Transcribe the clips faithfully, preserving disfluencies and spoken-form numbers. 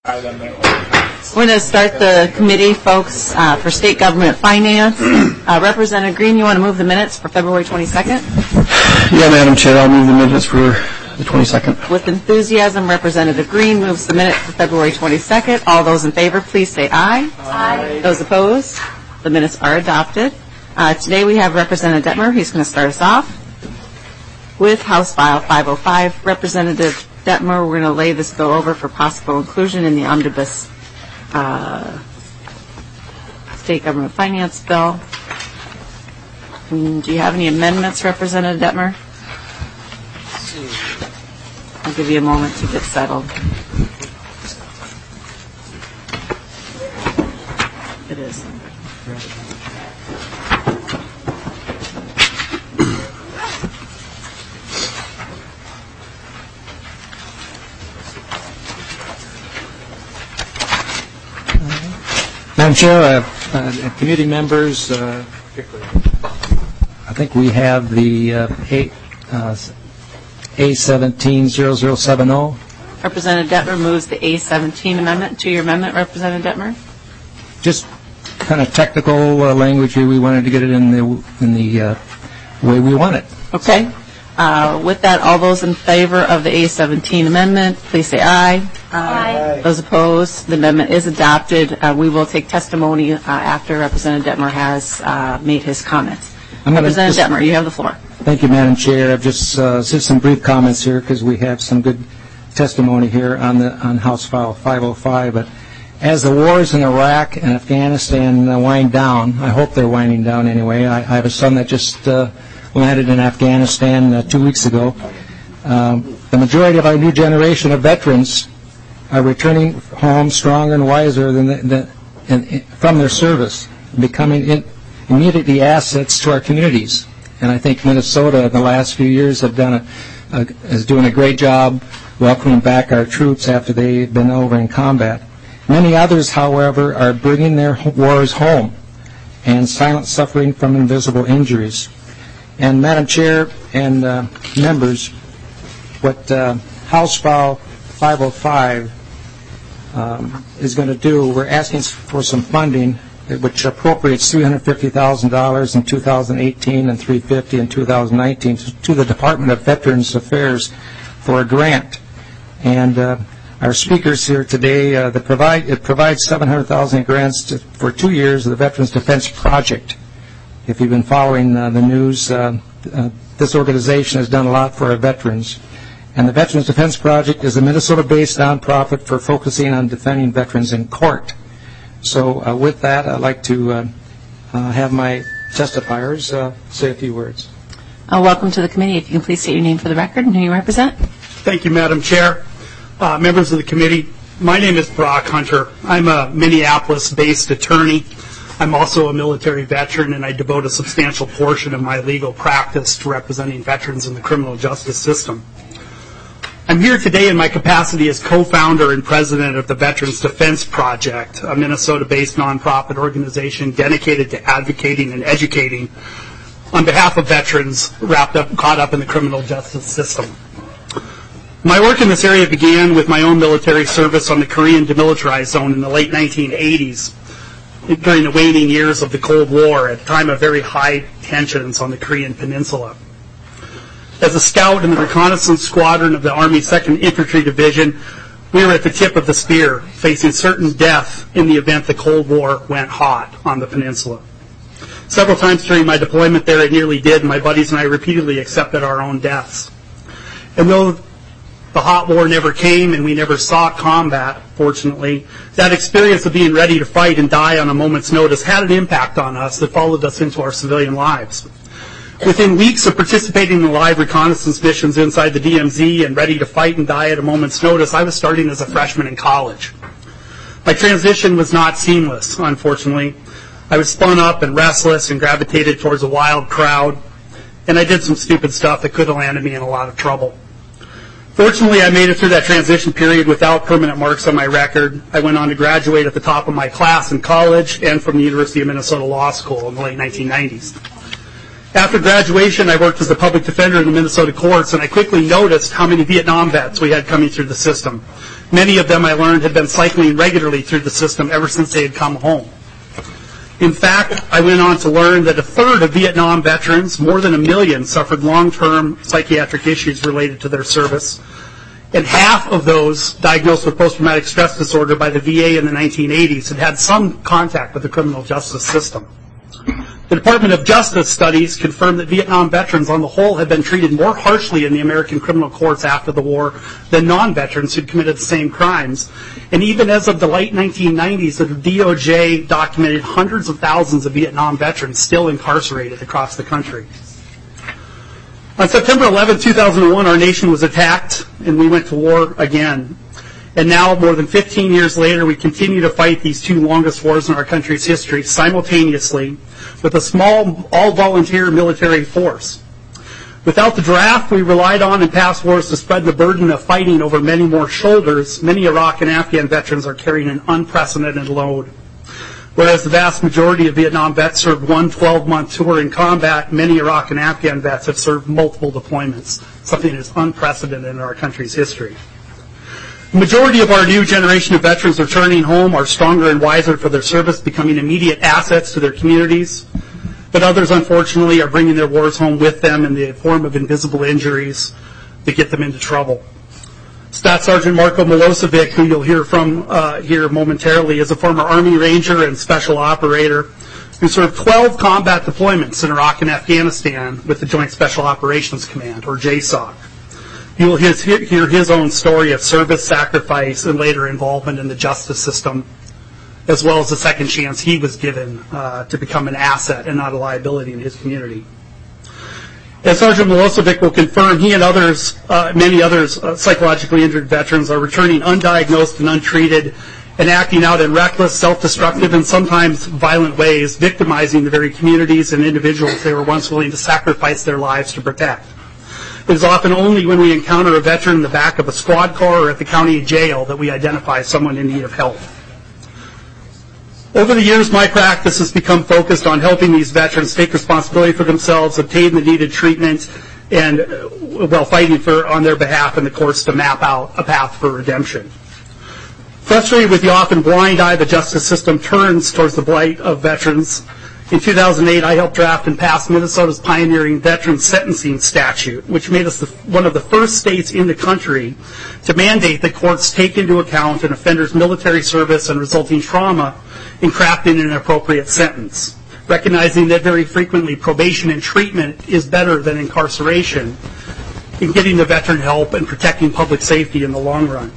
We're going to start the committee, folks, uh, for State Government Finance. Uh, Representative Green, you want to move the minutes for February twenty-second? Yeah, Madam Chair, I'll move the minutes for the twenty-second. With enthusiasm, Representative Green moves the minutes for February twenty-second. All those in favor, please say aye. Aye. Those opposed? The minutes are adopted. Uh, today we have Representative Detmer. He's going to start us off with House File five oh five. Representative Detmer, we're going to lay this bill over for possible inclusion in the omnibus uh, State Government Finance Bill. And do you have any amendments, Representative Detmer? I'll give you a moment to get settled. It is. Madam Chair, uh, uh, committee members, uh, I think we have the uh, A, uh, A seventeen zero zero seven zero. Representative Detmer moves the A seventeen amendment. To your amendment, Representative Detmer? Just kind of technical uh, language here. We wanted to get it in the in the uh, way we want it. Okay. Uh, with that, all those in favor of the A seventeen amendment, please say aye. Aye. Those opposed, the amendment is adopted. Uh, we will take testimony uh, after Representative Detmer has uh, made his comments. Representative just, Detmer, you have the floor. Thank you, Madam Chair. I've just uh, just some brief comments here because we have some good testimony here on the on House File five oh five. But as the wars in Iraq and Afghanistan uh, wind down, I hope they're winding down anyway. I, I have a son that just uh, landed in Afghanistan uh, two weeks ago. Um, the majority of our new generation of veterans are returning home stronger and wiser than the, the, in, in, from their service, becoming in, immediately assets to our communities. And I think Minnesota in the last few years have done a, a, is doing a great job welcoming back our troops after they've been over in combat. Many others, however, are bringing their wars home and silent suffering from invisible injuries. And Madam Chair and uh, members, what uh, House File five oh five um, is going to do, we're asking for some funding which appropriates three hundred fifty thousand dollars in two thousand eighteen and three hundred fifty thousand dollars in two thousand nineteen to the Department of Veterans Affairs for a grant. And uh, our speakers here today, uh, the provide, it provides seven hundred thousand dollars grants to, for two years of the Veterans Defense Project. If you've been following uh, the news, uh, uh, this organization has done a lot for our veterans. And the Veterans Defense Project is a Minnesota-based nonprofit for focusing on defending veterans in court. So uh, with that, I'd like to uh, uh, have my testifiers uh, say a few words. Uh, welcome to the committee. If you can please state your name for the record and who you represent. Thank you, Madam Chair. Uh, members of the committee, my name is Brock Hunter. I'm a Minneapolis-based attorney. I'm also a military veteran, and I devote a substantial portion of my legal practice to representing veterans in the criminal justice system. I'm here today in my capacity as co-founder and president of the Veterans Defense Project, a Minnesota-based nonprofit organization dedicated to advocating and educating on behalf of veterans wrapped up, caught up in the criminal justice system. My work in this area began with my own military service on the Korean demilitarized zone in the late nineteen eighties. During the waning years of the Cold War, at a time of very high tensions on the Korean Peninsula. As a scout in the reconnaissance squadron of the Army's second Infantry Division, we were at the tip of the spear, facing certain death in the event the Cold War went hot on the peninsula. Several times during my deployment there, it nearly did, and my buddies and I repeatedly accepted our own deaths. And though the hot war never came and we never saw combat, fortunately, that experience of being ready to fight and die on a moment's notice had an impact on us that followed us into our civilian lives. Within weeks of participating in live reconnaissance missions inside the D M Z and ready to fight and die at a moment's notice, I was starting as a freshman in college. My transition was not seamless, unfortunately. I was spun up and restless and gravitated towards a wild crowd, and I did some stupid stuff that could have landed me in a lot of trouble. Fortunately, I made it through that transition period without permanent marks on my record. I went on to graduate at the top of my class in college and from the University of Minnesota Law School in the late nineteen nineties. After graduation, I worked as a public defender in the Minnesota courts, and I quickly noticed how many Vietnam vets we had coming through the system. Many of them, I learned, had been cycling regularly through the system ever since they had come home. In fact, I went on to learn that a third of Vietnam veterans, more than a million, suffered long-term psychiatric issues related to their service, and half of those diagnosed with post-traumatic stress disorder by the V A in the nineteen eighties had had some contact with the criminal justice system. The Department of Justice studies confirmed that Vietnam veterans on the whole had been treated more harshly in the American criminal courts after the war than non-veterans who'd committed the same crimes. And even as of the late nineteen nineties, the D O J documented hundreds of thousands of Vietnam veterans still incarcerated across the country. On September eleventh, two thousand one, our nation was attacked and we went to war again. And now, more than fifteen years later, we continue to fight these two longest wars in our country's history simultaneously with a small, all-volunteer military force. Without the draft we relied on in past wars to spread the burden of fighting over many more shoulders, many Iraq and Afghan veterans are carrying an unprecedented load. Whereas the vast majority of Vietnam vets served one twelve-month tour in combat, many Iraq and Afghan vets have served multiple deployments, something that is unprecedented in our country's history. The majority of our new generation of veterans returning home are stronger and wiser for their service, becoming immediate assets to their communities. But others, unfortunately, are bringing their wars home with them in the form of invisible injuries that get them into trouble. Staff Sergeant Marko Milosevic, who you'll hear from uh, here momentarily, is a former Army Ranger and Special Operator who served twelve combat deployments in Iraq and Afghanistan with the Joint Special Operations Command, or J SOC. You will hear his own story of service, sacrifice, and later involvement in the justice system, as well as the second chance he was given uh, to become an asset and not a liability in his community. As Sergeant Milosevic will confirm, he and others, uh, many others uh, psychologically injured veterans are returning undiagnosed and untreated and acting out in reckless, self-destructive, and sometimes violent ways, victimizing the very communities and individuals they were once willing to sacrifice their lives to protect. It is often only when we encounter a veteran in the back of a squad car or at the county jail that we identify someone in need of help. Over the years, my practice has become focused on helping these veterans take responsibility for themselves, obtain the needed treatment, and, uh, well, fighting for on their behalf in the courts to map out a path for redemption. Frustrated with the often blind eye the justice system turns towards the plight of veterans, in two thousand eight, I helped draft and pass Minnesota's pioneering veteran sentencing statute, which made us the, one of the first states in the country to mandate that courts take into account an offender's military service and resulting trauma in crafting an appropriate sentence, recognizing that very frequently probation and treatment is better than incarceration in getting the veteran help and protecting public safety in the long run.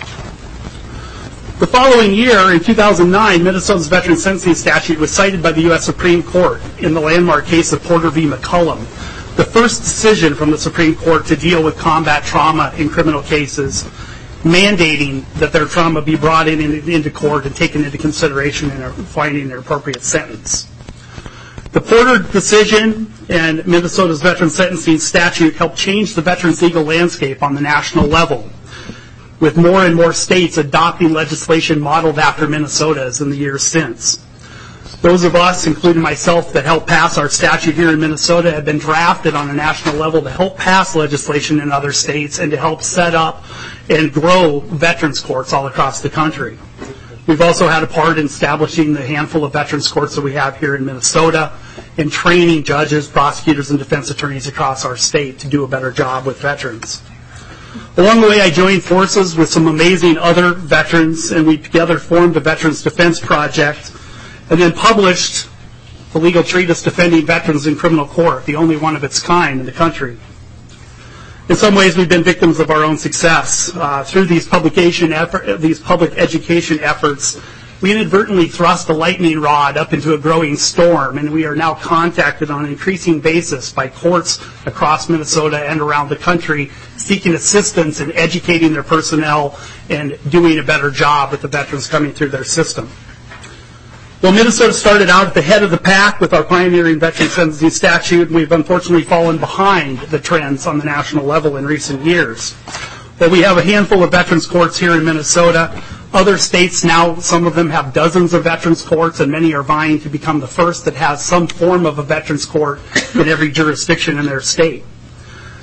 The following year, in two thousand nine, Minnesota's veteran sentencing statute was cited by the U S Supreme Court in the landmark case of Porter v. McCullum, the first decision from the Supreme Court to deal with combat trauma in criminal cases, mandating that their trauma be brought in, in into court and taken into consideration in finding an appropriate sentence. The Porter decision and Minnesota's veteran sentencing statute helped change the veterans' legal landscape on the national level, with more and more states adopting legislation modeled after Minnesota's in the years since. Those of us, including myself, that helped pass our statute here in Minnesota have been drafted on a national level to help pass legislation in other states and to help set up and grow veterans courts all across the country. We've also had a part in establishing the handful of veterans courts that we have here in Minnesota and training judges, prosecutors, and defense attorneys across our state to do a better job with veterans. Along the way, I joined forces with some amazing other veterans, and we together formed the Veterans Defense Project, and then published the legal treatise Defending Veterans in Criminal Court, the only one of its kind in the country. In some ways, we've been victims of our own success. Uh, through these publication effort, these public education efforts, we inadvertently thrust a lightning rod up into a growing storm, and we are now contacted on an increasing basis by courts across Minnesota and around the country seeking assistance in educating their personnel and doing a better job with the veterans coming through their system. Well, Minnesota started out at the head of the pack with our pioneering veteran sentencing statute, and we've unfortunately fallen behind the trends on the national level in recent years. But we have a handful of veterans courts here in Minnesota. Other states now, some of them have dozens of veterans courts, and many are vying to become the first that has some form of a veterans court in every jurisdiction in their state.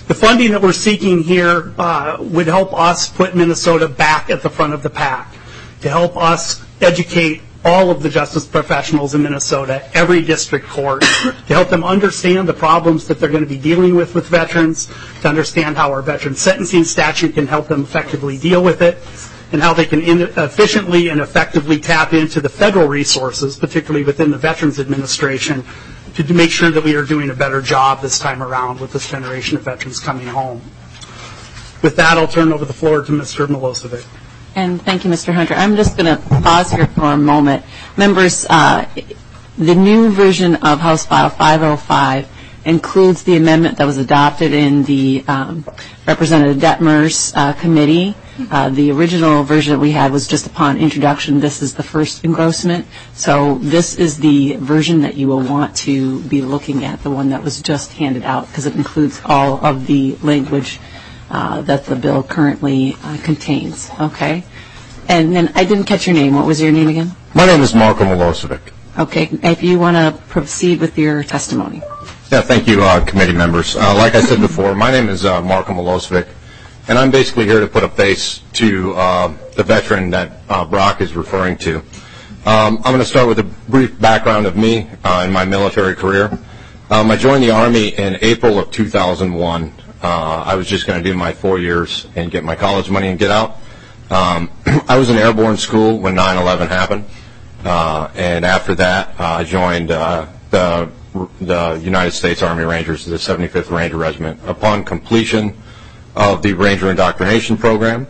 The funding that we're seeking here uh, would help us put Minnesota back at the front of the pack, to help us educate all of the justice professionals in Minnesota, every district court, to help them understand the problems that they're going to be dealing with with veterans, to understand how our veteran sentencing statute can help them effectively deal with it, and how they can in- efficiently and effectively tap into the federal resources, particularly within the Veterans Administration, to, to make sure that we are doing a better job this time around with this generation of veterans coming home. With that, I'll turn over the floor to Mister Milosevic. And thank you, Mister Hunter. I'm just going to pause here for a moment. Members, uh, the new version of House File five oh five includes the amendment that was adopted in the um, Representative Detmer's uh, committee. Uh, the original version that we had was just upon introduction. This is the first engrossment. So this is the version that you will want to be looking at, the one that was just handed out, because it includes all of the language uh, that the bill currently uh, contains. Okay? And then I didn't catch your name. What was your name again? My name is Marko Milosevic. Okay. If you want to proceed with your testimony. Yeah, thank you, uh, committee members. Uh, like I said before, my name is uh, Marko Milosevic, and I'm basically here to put a face to uh, the veteran that uh, Brock is referring to. Um, I'm going to start with a brief background of me uh, in my military career. Um, I joined the Army in April of two thousand one. Uh, I was just going to do my four years and get my college money and get out. Um, I was in airborne school when nine eleven happened, uh, and after that, uh, I joined uh, the the United States Army Rangers, the seventy-fifth Ranger Regiment. Upon completion of the Ranger Indoctrination Program,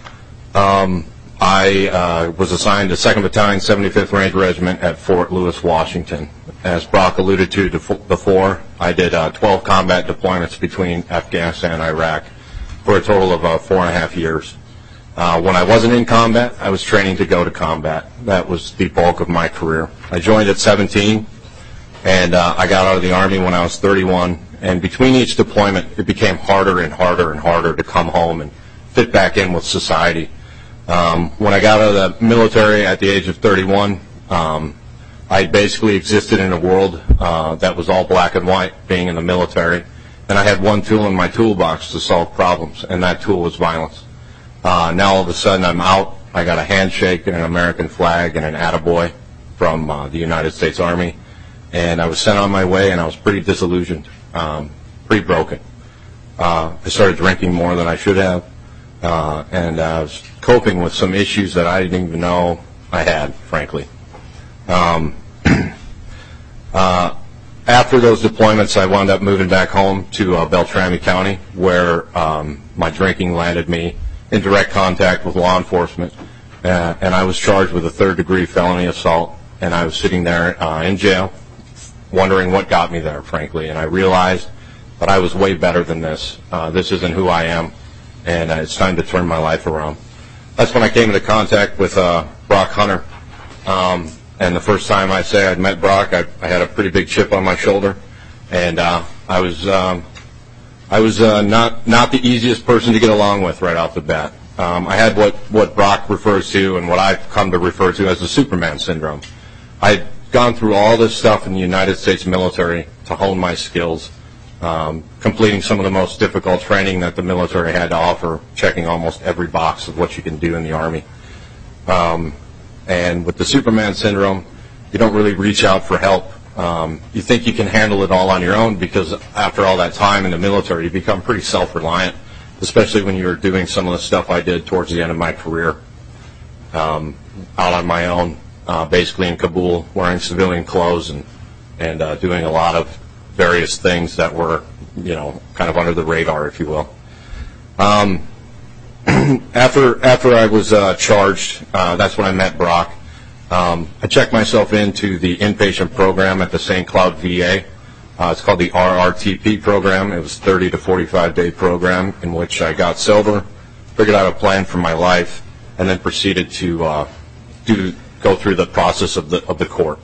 um, I uh, was assigned to second Battalion, seventy-fifth Ranger Regiment at Fort Lewis, Washington. As Brock alluded to before, I did uh, twelve combat deployments between Afghanistan and Iraq for a total of uh, four and a half years. Uh, when I wasn't in combat, I was training to go to combat. That was the bulk of my career. I joined at seventeen, and uh, I got out of the Army when I was thirty-one. And between each deployment, it became harder and harder and harder to come home and fit back in with society. Um, when I got out of the military at the age of thirty-one, um, I basically existed in a world uh, that was all black and white, being in the military. And I had one tool in my toolbox to solve problems, and that tool was violence. Uh, now all of a sudden I'm out. I got a handshake and an American flag and an attaboy from uh, the United States Army. And I was sent on my way, and I was pretty disillusioned, um, pretty broken. Uh, I started drinking more than I should have, uh, and I was coping with some issues that I didn't even know I had, frankly. Um, uh, after those deployments, I wound up moving back home to uh, Beltrami County, where um, my drinking landed me in direct contact with law enforcement, uh, and I was charged with a third-degree felony assault, and I was sitting there uh, in jail, wondering what got me there, frankly, and I realized that I was way better than this. Uh, this isn't who I am, and uh, it's time to turn my life around. That's when I came into contact with uh, Brock Hunter, um, and the first time I say I'd met Brock, I, I had a pretty big chip on my shoulder, and uh, I was um, I was uh, not not the easiest person to get along with right off the bat. Um, I had what, what Brock refers to and what I've come to refer to as the Superman syndrome. I'd gone through all this stuff in the United States military to hone my skills, um, completing some of the most difficult training that the military had to offer, checking almost every box of what you can do in the Army. Um, and with the Superman syndrome, you don't really reach out for help. Um, you think you can handle it all on your own because after all that time in the military, you become pretty self-reliant, especially when you're doing some of the stuff I did towards the end of my career, um, out on my own, uh, basically in Kabul, wearing civilian clothes and, and uh, doing a lot of various things that were, you know, kind of under the radar, if you will. Um, after after I was uh, charged, uh, that's when I met Brock. Um, I checked myself into the inpatient program at the Saint Cloud V A. Uh, it's called the R R T P program. It was a thirty to forty-five day program in which I got sober, figured out a plan for my life, and then proceeded to uh, do go through the process of the of the court.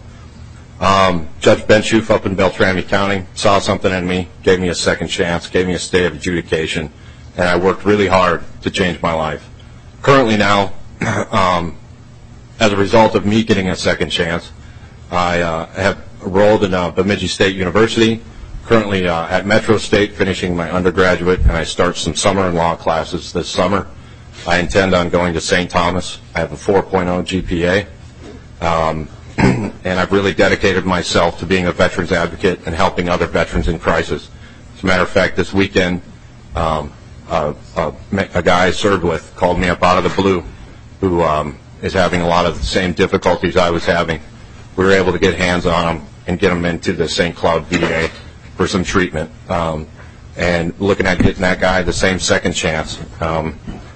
Um, Judge Benchoof up in Beltrami County saw something in me, gave me a second chance, gave me a stay of adjudication, and I worked really hard to change my life. Currently now, um, as a result of me getting a second chance, I uh, have enrolled in uh, Bemidji State University, currently uh, at Metro State finishing my undergraduate, and I start some summer and law classes this summer. I intend on going to Saint Thomas. I have a four point oh G P A, um, and I've really dedicated myself to being a veterans advocate and helping other veterans in crisis. As a matter of fact, this weekend, um, uh, uh, a guy I served with called me up out of the blue who um, is having a lot of the same difficulties I was having. We were able to get hands on him and get him into the Saint Cloud V A for some treatment, um, and looking at getting that guy the same second chance. Um,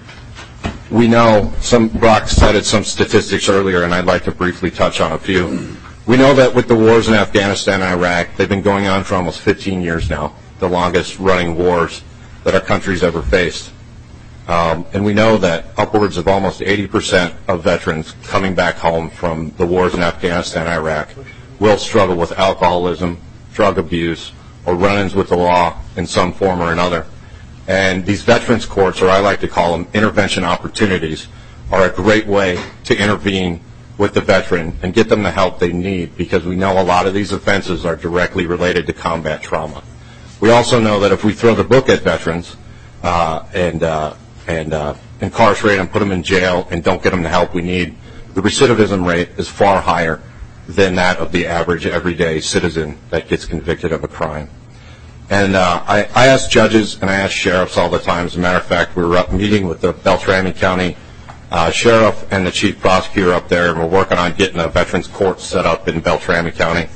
we know, some Brock cited some statistics earlier, and I'd like to briefly touch on a few. We know that with the wars in Afghanistan and Iraq, they've been going on for almost fifteen years now, the longest running wars that our country's ever faced. Um, and we know that upwards of almost eighty percent of veterans coming back home from the wars in Afghanistan and Iraq will struggle with alcoholism, drug abuse, or run-ins with the law in some form or another. And these veterans courts, or I like to call them intervention opportunities, are a great way to intervene with the veteran and get them the help they need, because we know a lot of these offenses are directly related to combat trauma. We also know that if we throw the book at veterans uh, and uh, and uh, incarcerate them, put them in jail, and don't get them the help we need, the recidivism rate is far higher than that of the average everyday citizen that gets convicted of a crime. And uh, I, I ask judges and I ask sheriffs all the time. As a matter of fact, we were up meeting with the Beltrami County uh, sheriff and the chief prosecutor up there, and we're working on getting a veterans court set up in Beltrami County.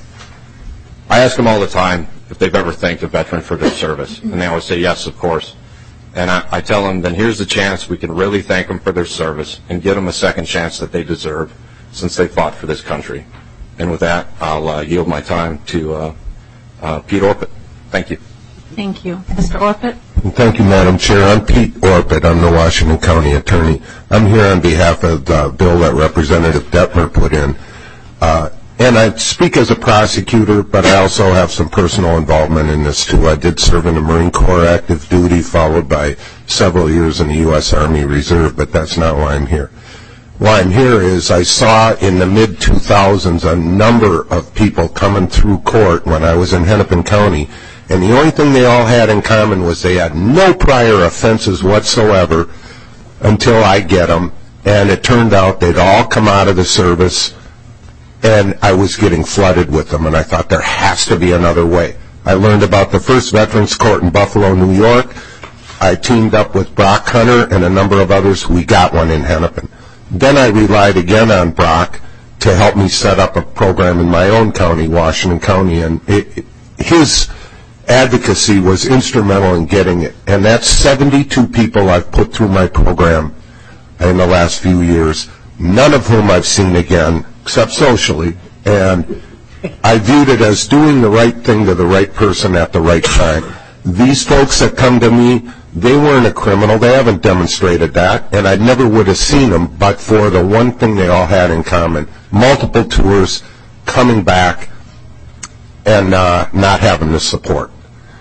I ask them all the time if they've ever thanked a veteran for their service, and they always say yes, of course. And I, I tell them, then here's the chance we can really thank them for their service and give them a second chance that they deserve, since they fought for this country. And with that, I'll uh, yield my time to uh, uh, Pete Orpett. Thank you. Thank you. Mister Orpett? Thank you, Madam Chair. I'm Pete Orpett. I'm the Washington County Attorney. I'm here on behalf of the bill that Representative Detmer put in. Uh, and I speak as a prosecutor, but I also have some personal involvement in this, too. I did serve in the Marine Corps active duty, followed by several years in the U S Army Reserve, but that's not why I'm here. Why I'm here is I saw in the mid two thousands a number of people coming through court when I was in Hennepin County, and the only thing they all had in common was they had no prior offenses whatsoever until I get them, and it turned out they'd all come out of the service, and I was getting flooded with them, and I thought there has to be another way. I learned about the first Veterans Court in Buffalo, New York. I teamed up with Brock Hunter and a number of others. We got one in Hennepin. Then I relied again on Brock to help me set up a program in my own county, Washington County, and it, it, his advocacy was instrumental in getting it. And that's seventy-two people I've put through my program in the last few years, none of whom I've seen again, except socially. And I viewed it as doing the right thing to the right person at the right time. These folks that come to me, they weren't a criminal. They haven't demonstrated that, and I never would have seen them but for the one thing they all had in common: multiple tours, coming back, and uh, not having the support.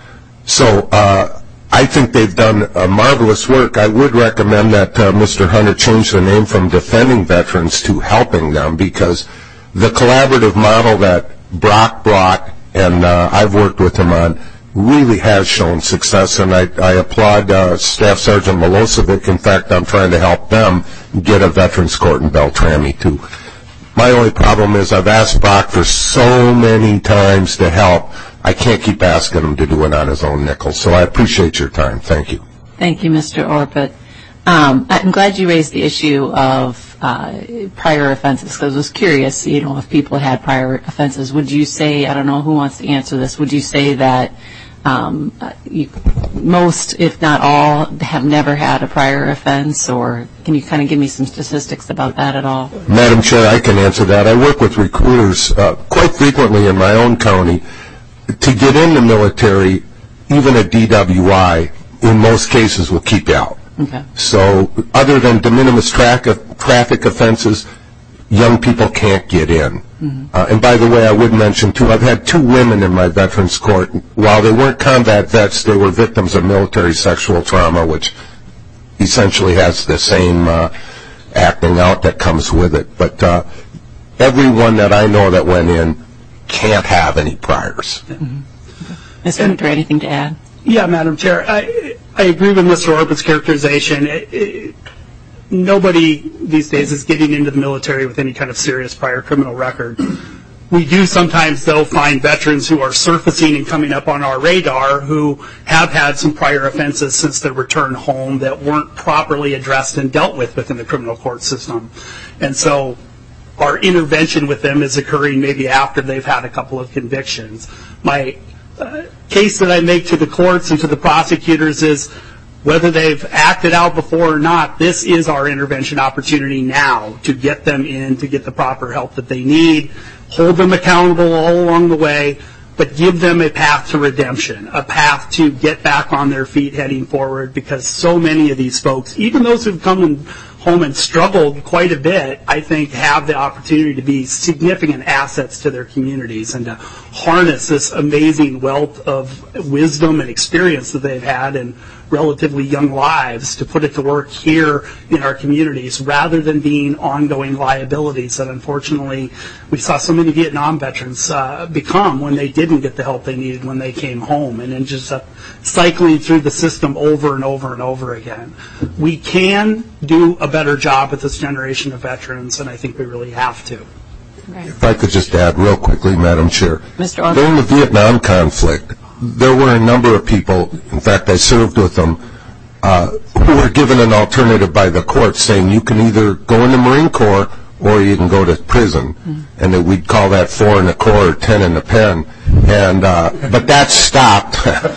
So uh, I think they've done a marvelous work. I would recommend that uh, Mister Hunter change the name from Defending Veterans to Helping Them, because the collaborative model that Brock brought, and uh, I've worked with him on, really has shown success, and I, I applaud uh, Staff Sergeant Milosevic. In fact, I'm trying to help them get a veterans court in Beltrami, too. My only problem is I've asked Brock for so many times to help. I can't keep asking him to do it on his own nickel, so I appreciate your time. Thank you. Thank you, Mister Orpett. Um, I'm glad you raised the issue of uh, prior offenses, because I was curious, you know, if people had prior offenses. Would you say, I don't know who wants to answer this, would you say that um, you, most, if not all, have never had a prior offense, or can you kind of give me some statistics about that at all? Madam Chair, I can answer that. I work with recruiters uh, quite frequently in my own county. To get in the military, even a D W I, in most cases, will keep you out. Okay. So other than de minimis tra- traffic offenses, young people can't get in. Mm-hmm. Uh, and by the way, I would mention, too, I've had two women in my veterans court. While they weren't combat vets, they were victims of military sexual trauma, which essentially has the same uh, acting out that comes with it. But uh, everyone that I know that went in can't have any priors. Mm-hmm. Mister Hunter, anything to add? Yeah, Madam Chair. I, I agree with Mister Orpit's characterization. It, it, nobody these days is getting into the military with any kind of serious prior criminal record. We do sometimes, though, find veterans who are surfacing and coming up on our radar who have had some prior offenses since their return home that weren't properly addressed and dealt with within the criminal court system. And so our intervention with them is occurring maybe after they've had a couple of convictions. My uh, case that I make to the courts and to the prosecutors is whether they've acted out before or not, this is our intervention opportunity now to get them in, to get the proper help that they need, hold them accountable all along the way, but give them a path to redemption, a path to get back on their feet heading forward, because so many of these folks, even those who've come in, home and struggled quite a bit, I think have the opportunity to be significant assets to their communities and to harness this amazing wealth of wisdom and experience that they've had in relatively young lives to put it to work here in our communities rather than being ongoing liabilities that unfortunately we saw so many Vietnam veterans uh, become when they didn't get the help they needed when they came home, and then just uh, cycling through the system over and over and over again. We can do a better job with this generation of veterans, and I think we really have to. Right. If I could just add real quickly, Madam Chair. Mister Orpit. During the Vietnam conflict, there were a number of people, in fact I served with them, uh, who were given an alternative by the court saying you can either go in the Marine Corps or you can go to prison. Mm-hmm. And that we'd call that four in the Corps or ten in the pen. And, uh, but that stopped.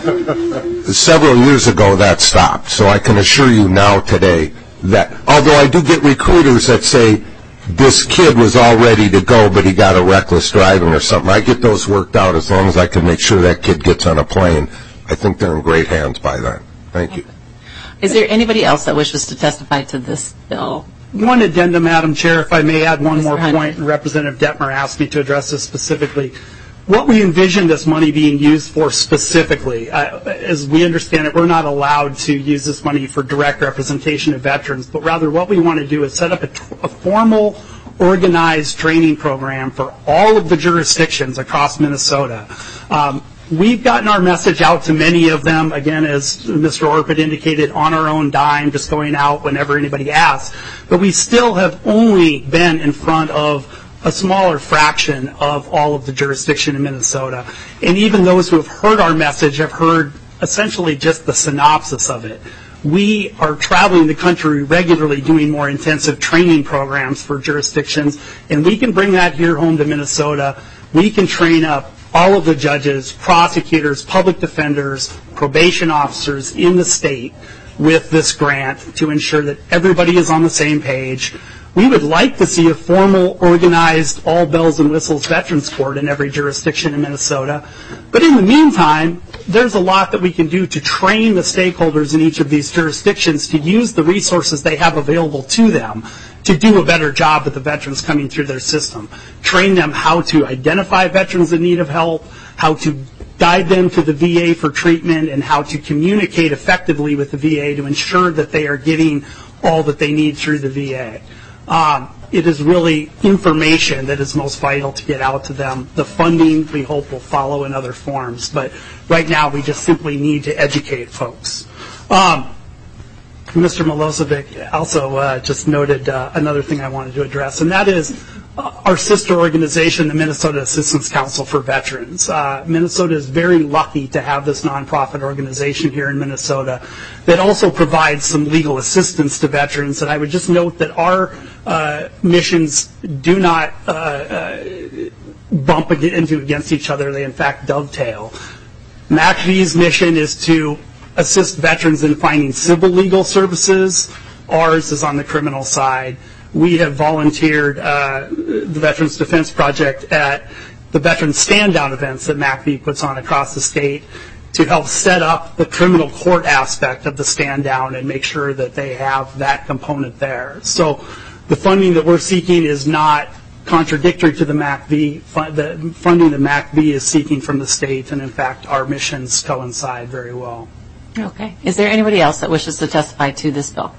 Several years ago that stopped. So I can assure you now today that, although I do get recruiters that say, this kid was all ready to go, but he got a reckless driving or something. I get those worked out as long as I can make sure that kid gets on a plane. I think they're in great hands by then. Thank you. Is there anybody else that wishes to testify to this bill? One addendum, Madam Chair, if I may add one Mister more Hunter. point, and Representative Detmer asked me to address this specifically. What we envision this money being used for specifically, uh, as we understand it, we're not allowed to use this money for direct representation of veterans, but rather what we want to do is set up a, t- a formal, organized training program for all of the jurisdictions across Minnesota. Um, we've gotten our message out to many of them, again, as Mister Orpit indicated, on our own dime, just going out whenever anybody asks, but we still have only been in front of a smaller fraction of all of the jurisdiction in Minnesota. And even those who have heard our message have heard essentially just the synopsis of it. We are traveling the country regularly doing more intensive training programs for jurisdictions, and we can bring that here home to Minnesota. We can train up all of the judges, prosecutors, public defenders, probation officers in the state with this grant to ensure that everybody is on the same page. We would like to see a formal, organized, all bells and whistles veterans court in every jurisdiction in Minnesota. But in the meantime, there's a lot that we can do to train the stakeholders in each of these jurisdictions to use the resources they have available to them to do a better job with the veterans coming through their system. Train them how to identify veterans in need of help, how to guide them to the V A for treatment, and how to communicate effectively with the V A to ensure that they are getting all that they need through the V A. Um, it is really information that is most vital to get out to them. The funding, we hope, will follow in other forms. But right now, we just simply need to educate folks. Um, Mister Milosevic also uh, just noted uh, another thing I wanted to address, and that is uh, our sister organization, the Minnesota Assistance Council for Veterans. Uh, Minnesota is very lucky to have this nonprofit organization here in Minnesota that also provides some legal assistance to veterans. And I would just note that our uh, missions do not uh, uh, bump into against each other. They, in fact, dovetail. M A C V's mission is to assist veterans in finding civil legal services. Ours is on the criminal side. We have volunteered uh, the Veterans Defense Project at the veteran stand-down events that M A C V puts on across the state to help set up the criminal court aspect of the stand-down and make sure that they have that component there. So the funding that we're seeking is not contradictory to the M A C V. The funding that M A C V is seeking from the state, and in fact our missions coincide very well. Okay. Is there anybody else that wishes to testify to this bill?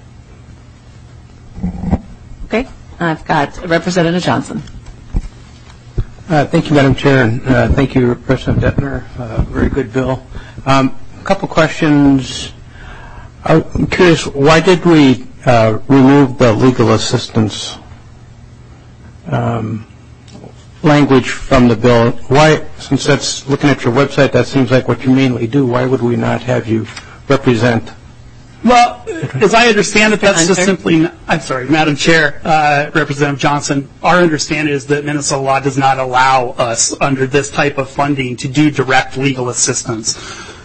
Okay. I've got Representative Johnson. Uh, thank you, Madam Chair, and uh, thank you, Representative Dettmer. Uh, very good bill. Um, a couple questions. I'm curious, why did we uh, remove the legal assistance um, language from the bill? Why, since that's looking at your website, that seems like what you mainly do. Why would we not have you represent? Well, as I understand it, that's just simply, I'm sorry, Madam Chair, uh, Representative Johnson, our understanding is that Minnesota law does not allow us under this type of funding to do direct legal assistance.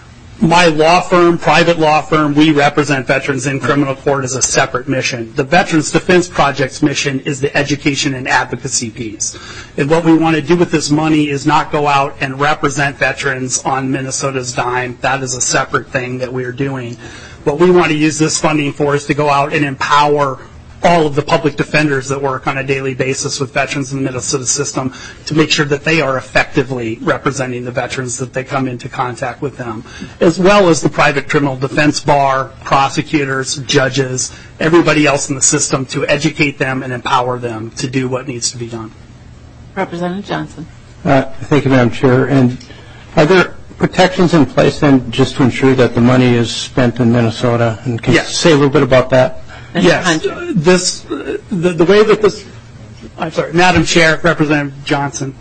My law firm, private law firm, we represent veterans in criminal court as a separate mission. The Veterans Defense Project's mission is the education and advocacy piece. And what we want to do with this money is not go out and represent veterans on Minnesota's dime. That is a separate thing that we're doing. What we want to use this funding for is to go out and empower all of the public defenders that work on a daily basis with veterans in the Minnesota system to make sure that they are effectively representing the veterans that they come into contact with them, as well as the private criminal defense bar, prosecutors, judges, everybody else in the system to educate them and empower them to do what needs to be done. Representative Johnson. Uh, thank you, Madam Chair. And are there protections in place then just to ensure that the money is spent in Minnesota? And can Yes. you say a little bit about that? Yes, uh, this, uh, the, the way that this, I'm sorry, Madam Chair, Representative Johnson,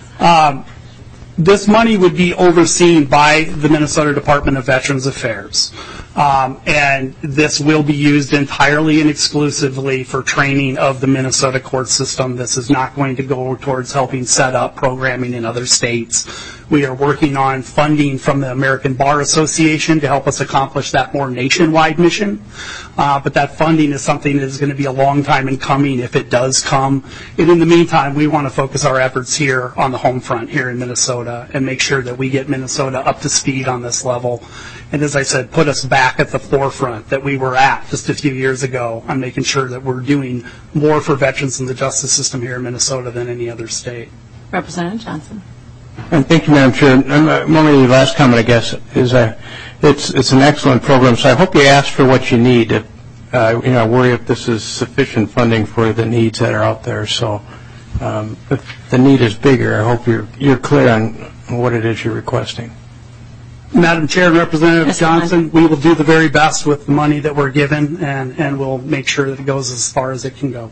um, this money would be overseen by the Minnesota Department of Veterans Affairs. Um, and this will be used entirely and exclusively for training of the Minnesota court system. This is not going to go towards helping set up programming in other states. We are working on funding from the American Bar Association to help us accomplish that more nationwide mission. Uh, but that funding is something that is going to be a long time in coming if it does come. And in the meantime, we want to focus our efforts here on the home front here in Minnesota and make sure that we get Minnesota up to speed on this level. And as I said, put us back at the forefront that we were at just a few years ago on making sure that we're doing more for veterans in the justice system here in Minnesota than any other state. Representative Johnson. And thank you, Madam Chair. And uh, only the last comment, I guess, is uh, it's it's an excellent program. So I hope you ask for what you need. If, uh, you know, worry if this is sufficient funding for the needs that are out there. So um, if the need is bigger, I hope you're you're clear on what it is you're requesting. Madam Chair, Representative Yes, Johnson, we will do the very best with the money that we're given, and, and we'll make sure that it goes as far as it can go.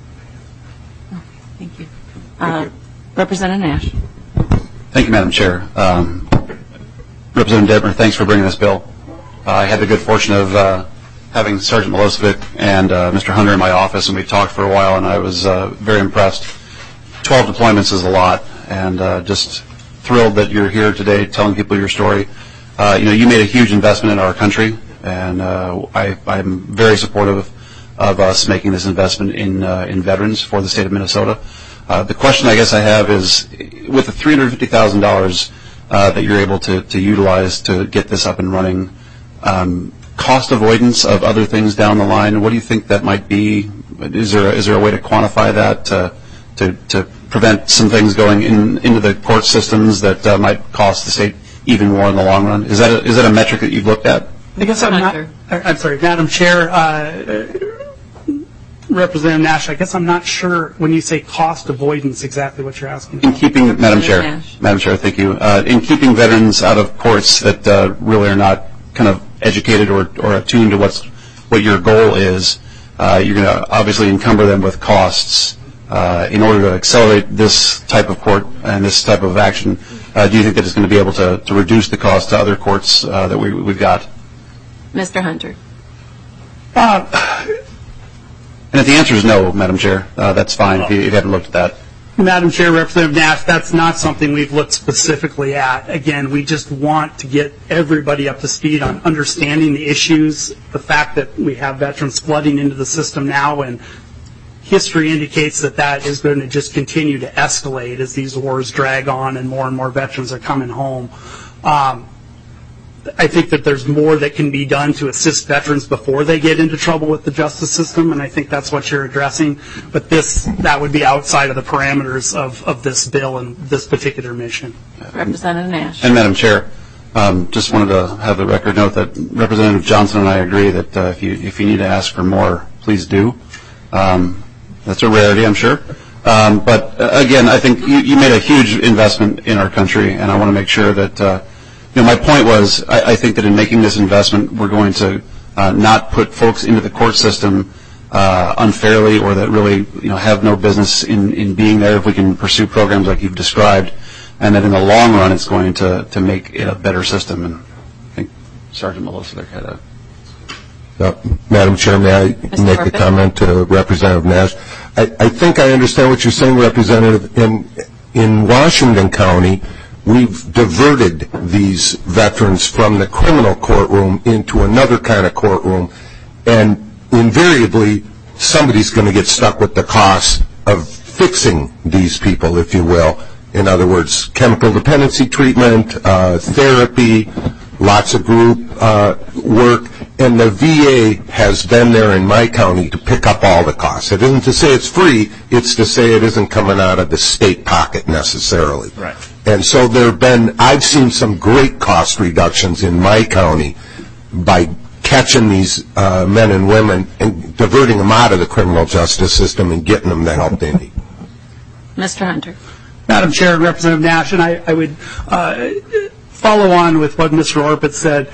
Thank you. Uh, Representative Nash. Thank you, Madam Chair. Um, Representative Dettmer, thanks for bringing this bill. Uh, I had the good fortune of uh, having Sergeant Milosevic and uh, Mister Hunter in my office, and we talked for a while, and I was uh, very impressed. Twelve deployments is a lot, and uh, just thrilled that you're here today telling people your story. Uh, you know, you made a huge investment in our country, and uh, I, I'm very supportive of us making this investment in uh, in veterans for the state of Minnesota. Uh, the question I guess I have is, with the three hundred fifty thousand dollars uh, that you're able to, to utilize to get this up and running, um, cost avoidance of other things down the line, what do you think that might be? Is there a, is there a way to quantify that to to, to prevent some things going in, into the court systems that uh, might cost the state even more in the long run? Is that a, is that a metric that you've looked at? I guess I'm not, I'm sorry, Madam Chair, uh, Representative Nash, I guess I'm not sure when you say cost avoidance exactly what you're asking In about. keeping, Madam Chair, Nash. Madam Chair, thank you. Uh, in keeping veterans out of courts that uh, really are not kind of educated or, or attuned to what's what your goal is, uh, you're going to obviously encumber them with costs uh, in order to accelerate this type of court and this type of action. Uh, do you think that it's going to be able to, to reduce the cost to other courts uh, that we, we've got? Mister Hunter. Uh, And if the answer is no, Madam Chair, uh, that's fine if you, if you haven't looked at that. Madam Chair, Representative Nash, that's not something we've looked specifically at. Again, we just want to get everybody up to speed on understanding the issues, the fact that we have veterans flooding into the system now, and history indicates that that is going to just continue to escalate as these wars drag on and more and more veterans are coming home. Um, I think that there's more that can be done to assist veterans before they get into trouble with the justice system, and I think that's what you're addressing. But this, that would be outside of the parameters of, of this bill and this particular mission. Representative Nash. And Madam Chair, um, just wanted to have the record note that Representative Johnson and I agree that uh, if you if you need to ask for more, please do. Um, that's a rarity, I'm sure. Um, but uh, again, I think you, you made a huge investment in our country, and I want to make sure that, uh, you know, my point was, I, I think that in making this investment, we're going to uh, not put folks into the court system uh, unfairly, or that really, you know, have no business in, in being there if we can pursue programs like you've described, and that in the long run, it's going to, to make it a better system. And I think Sergeant Milosevic had a... Uh, Madam Chair, may I Mister make Orpik? a comment to Representative Nash? I, I think I understand what you're saying, Representative. In, in Washington County, we've diverted these veterans from the criminal courtroom into another kind of courtroom, and invariably somebody's going to get stuck with the cost of fixing these people, if you will. In other words, chemical dependency treatment, uh, therapy, lots of group uh, work, and the V A has been there in my county to pick up all the costs. It isn't to say it's free, it's to say it isn't coming out of the state pocket necessarily. Right. And so there have been, I've seen some great cost reductions in my county by catching these uh, men and women and diverting them out of the criminal justice system and getting them the help they need. Mister Hunter. Madam Chair and Representative Nash, and I, I would uh, follow on with what Mister Orpik said.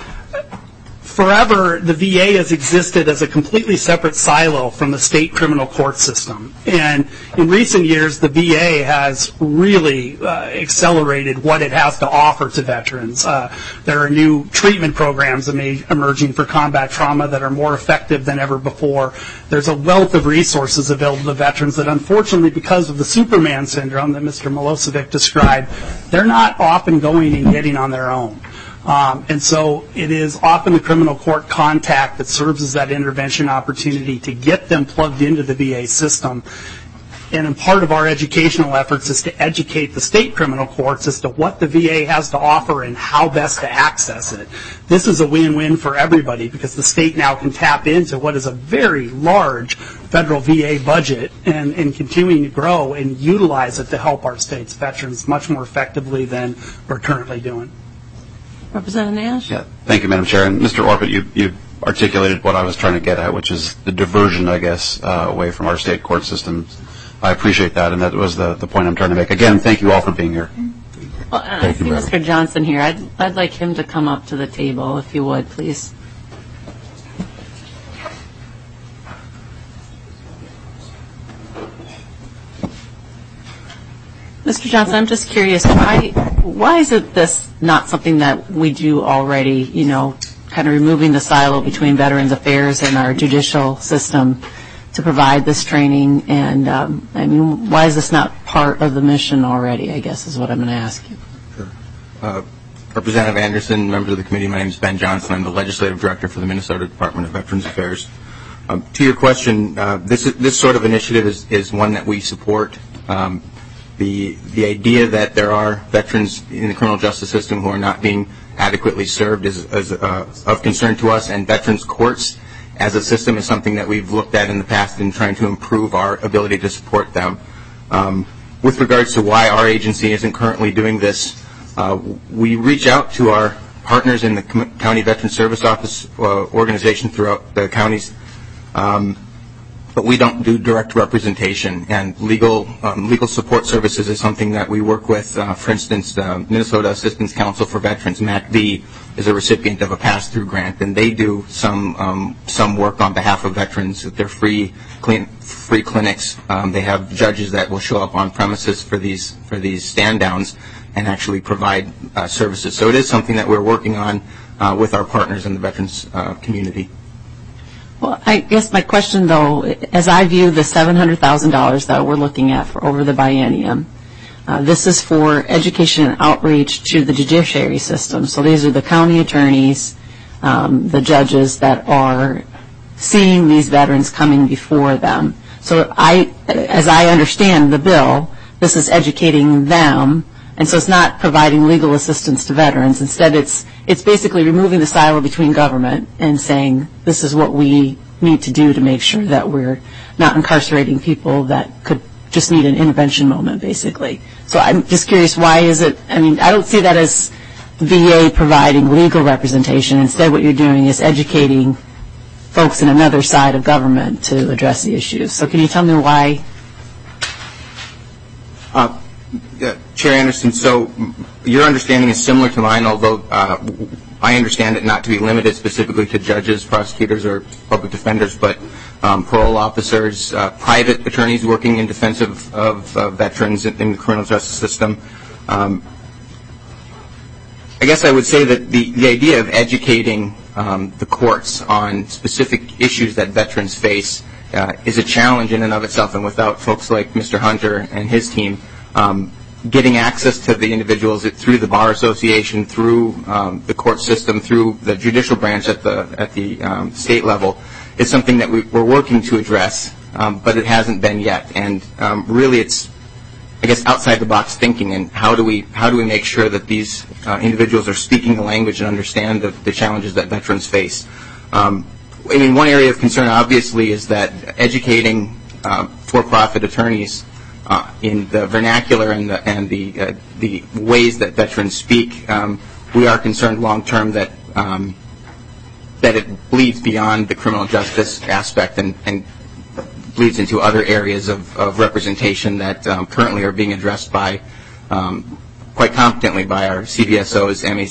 Forever, the V A has existed as a completely separate silo from the state criminal court system. And in recent years, the V A has really uh, accelerated what it has to offer to veterans. Uh, there are new treatment programs emerging for combat trauma that are more effective than ever before. There's a wealth of resources available to veterans that, unfortunately, because of the Superman syndrome that Mister Milosevic described, they're not often going and getting on their own. Um, and so it is often the criminal court contact that serves as that intervention opportunity to get them plugged into the V A system. And in part of our educational efforts is to educate the state criminal courts as to what the V A has to offer and how best to access it. This is a win-win for everybody because the state now can tap into what is a very large federal V A budget and, and continuing to grow and utilize it to help our state's veterans much more effectively than we're currently doing. Representative Nash? Yeah, thank you, Madam Chair. And Mister Orpik, you, you articulated what I was trying to get at, which is the diversion, I guess, uh, away from our state court systems. I appreciate that, and that was the, the point I'm trying to make. Again, thank you all for being here. Well, and I see Mister Johnson here. I'd, I'd like him to come up to the table, if you would, please. Mister Johnson, I'm just curious, why why is it this not something that we do already, you know, kind of removing the silo between Veterans Affairs and our judicial system to provide this training? And, um, I mean, why is this not part of the mission already, I guess, is what I'm going to ask you. Sure. Uh, Representative Anderson, members of the committee, my name is Ben Johnson. I'm the Legislative Director for the Minnesota Department of Veterans Affairs. Um, to your question, uh, this, this sort of initiative is, is one that we support. Um, The, the idea that there are veterans in the criminal justice system who are not being adequately served is, is uh, of concern to us, and veterans courts as a system is something that we've looked at in the past in trying to improve our ability to support them. Um, with regards to why our agency isn't currently doing this, uh, we reach out to our partners in the County Veteran Service Office uh, organization throughout the counties. Um, But we don't do direct representation, and legal um, legal support services is something that we work with. Uh, for instance, uh, Minnesota Assistance Council for Veterans, M A C V, is a recipient of a pass-through grant, and they do some um, some work on behalf of veterans. They're free clean, free clinics. Um, they have judges that will show up on premises for these for these stand-downs and actually provide uh, services. So it is something that we're working on uh, with our partners in the veterans uh, community. Well, I guess my question, though, as I view the seven hundred thousand dollars that we're looking at for over the biennium, uh, this is for education and outreach to the judiciary system. So these are the county attorneys, um, the judges that are seeing these veterans coming before them. So I, as I understand the bill, this is educating them, and so it's not providing legal assistance to veterans. Instead, it's it's basically removing the silo between government and saying this is what we need to do to make sure that we're not incarcerating people that could just need an intervention moment, basically. So I'm just curious, why is it, I mean, I don't see that as V A providing legal representation. Instead, what you're doing is educating folks in another side of government to address the issues. So can you tell me why Uh, uh, Chair Anderson, so your understanding is similar to mine, although uh, I understand it not to be limited specifically to judges, prosecutors, or public defenders, but um, parole officers, uh, private attorneys working in defense of, of uh, veterans in, in the criminal justice system. Um, I guess I would say that the, the idea of educating um, the courts on specific issues that veterans face uh, is a challenge in and of itself, and without folks like Mister Hunter and his team um, getting access to the individuals through the Bar Association, through um, the court system, through the judicial branch at the at the um, state level, is something that we, we're working to address, um, but it hasn't been yet. And um, really, it's, I guess, outside the box thinking, and how do we how do we make sure that these uh, individuals are speaking the language and understand the, the challenges that veterans face. Um, I mean, one area of concern, obviously, is that educating uh, for-profit attorneys Uh, in the vernacular and the and the uh, the ways that veterans speak, um, we are concerned long term that um, that it bleeds beyond the criminal justice aspect and, and bleeds into other areas of, of representation that um, currently are being addressed by um, quite competently by our C V S Os, M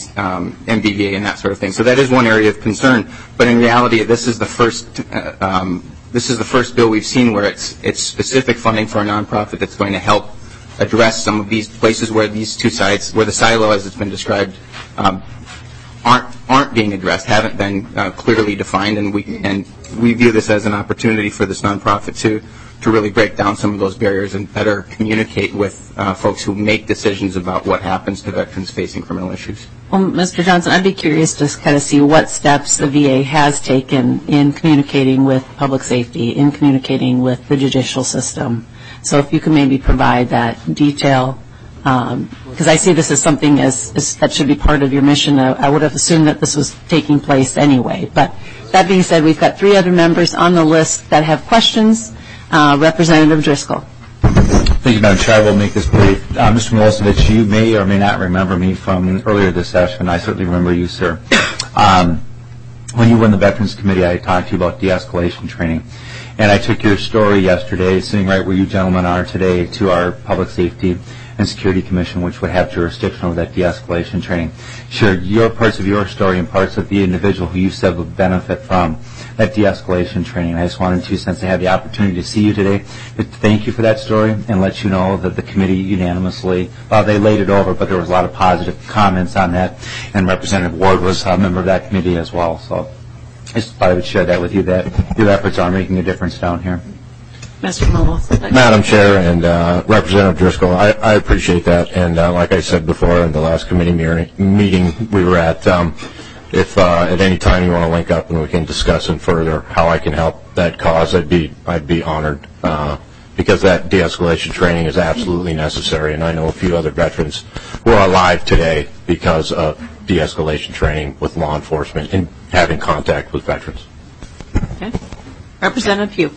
B V A, and that sort of thing. So that is one area of concern. But in reality, this is the first. Uh, um, This is the first bill we've seen where it's it's specific funding for a nonprofit that's going to help address some of these places where these two sides, where the silo, as it's been described, um, aren't aren't being addressed, haven't been uh, clearly defined, and we and we view this as an opportunity for this nonprofit to to really break down some of those barriers and better communicate with uh, folks who make decisions about what happens to veterans facing criminal issues. Well, Mister Johnson, I'd be curious to kind of see what steps the V A has taken in communicating with public safety, in communicating with the judicial system. So if you could maybe provide that detail, because um, I see this as something as, as that should be part of your mission. I, I would have assumed that this was taking place anyway. But that being said, we've got three other members on the list that have questions. Uh, Representative Driscoll. Thank you, Madam Chair. I will make this brief. Uh, Mister Milosevic, you may or may not remember me from earlier this session. I certainly remember you, sir. Um, when you were in the Veterans Committee, I talked to you about de-escalation training. And I took your story yesterday, sitting right where you gentlemen are today, to our Public Safety and Security Commission, which would have jurisdiction over that de-escalation training. Shared your parts of your story and parts of the individual who you said would benefit from that de-escalation training. I just wanted to, since I had the opportunity to see you today, to thank you for that story and let you know that the committee unanimously, well, they laid it over, but there was a lot of positive comments on that, and Representative Ward was a member of that committee as well. So I just thought I would share that with you, that your efforts are making a difference down here. Mister Milosevic. Madam Chair and uh, Representative Driscoll, I, I appreciate that. And uh, like I said before in the last committee meeting we were at, um, if uh, at any time you want to link up and we can discuss in further how I can help that cause, I'd be I'd be honored uh, because that de-escalation training is absolutely necessary. And I know a few other veterans who are alive today because of de-escalation training with law enforcement and having contact with veterans. Okay. Representative Pugh.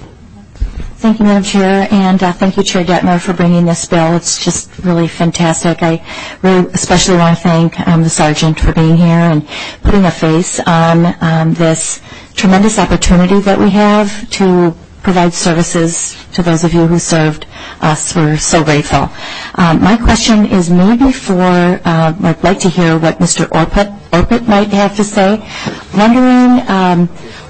Thank you, Madam Chair, and uh, thank you, Chair Detmer, for bringing this bill. It's just really fantastic. I really especially want to thank um, the Sergeant for being here and putting a face on um, this tremendous opportunity that we have to provide services to those of you who served us. We're so grateful. Um, my question is maybe for, uh, I'd like to hear what Mister Orpett, Orpett might have to say. Wondering um,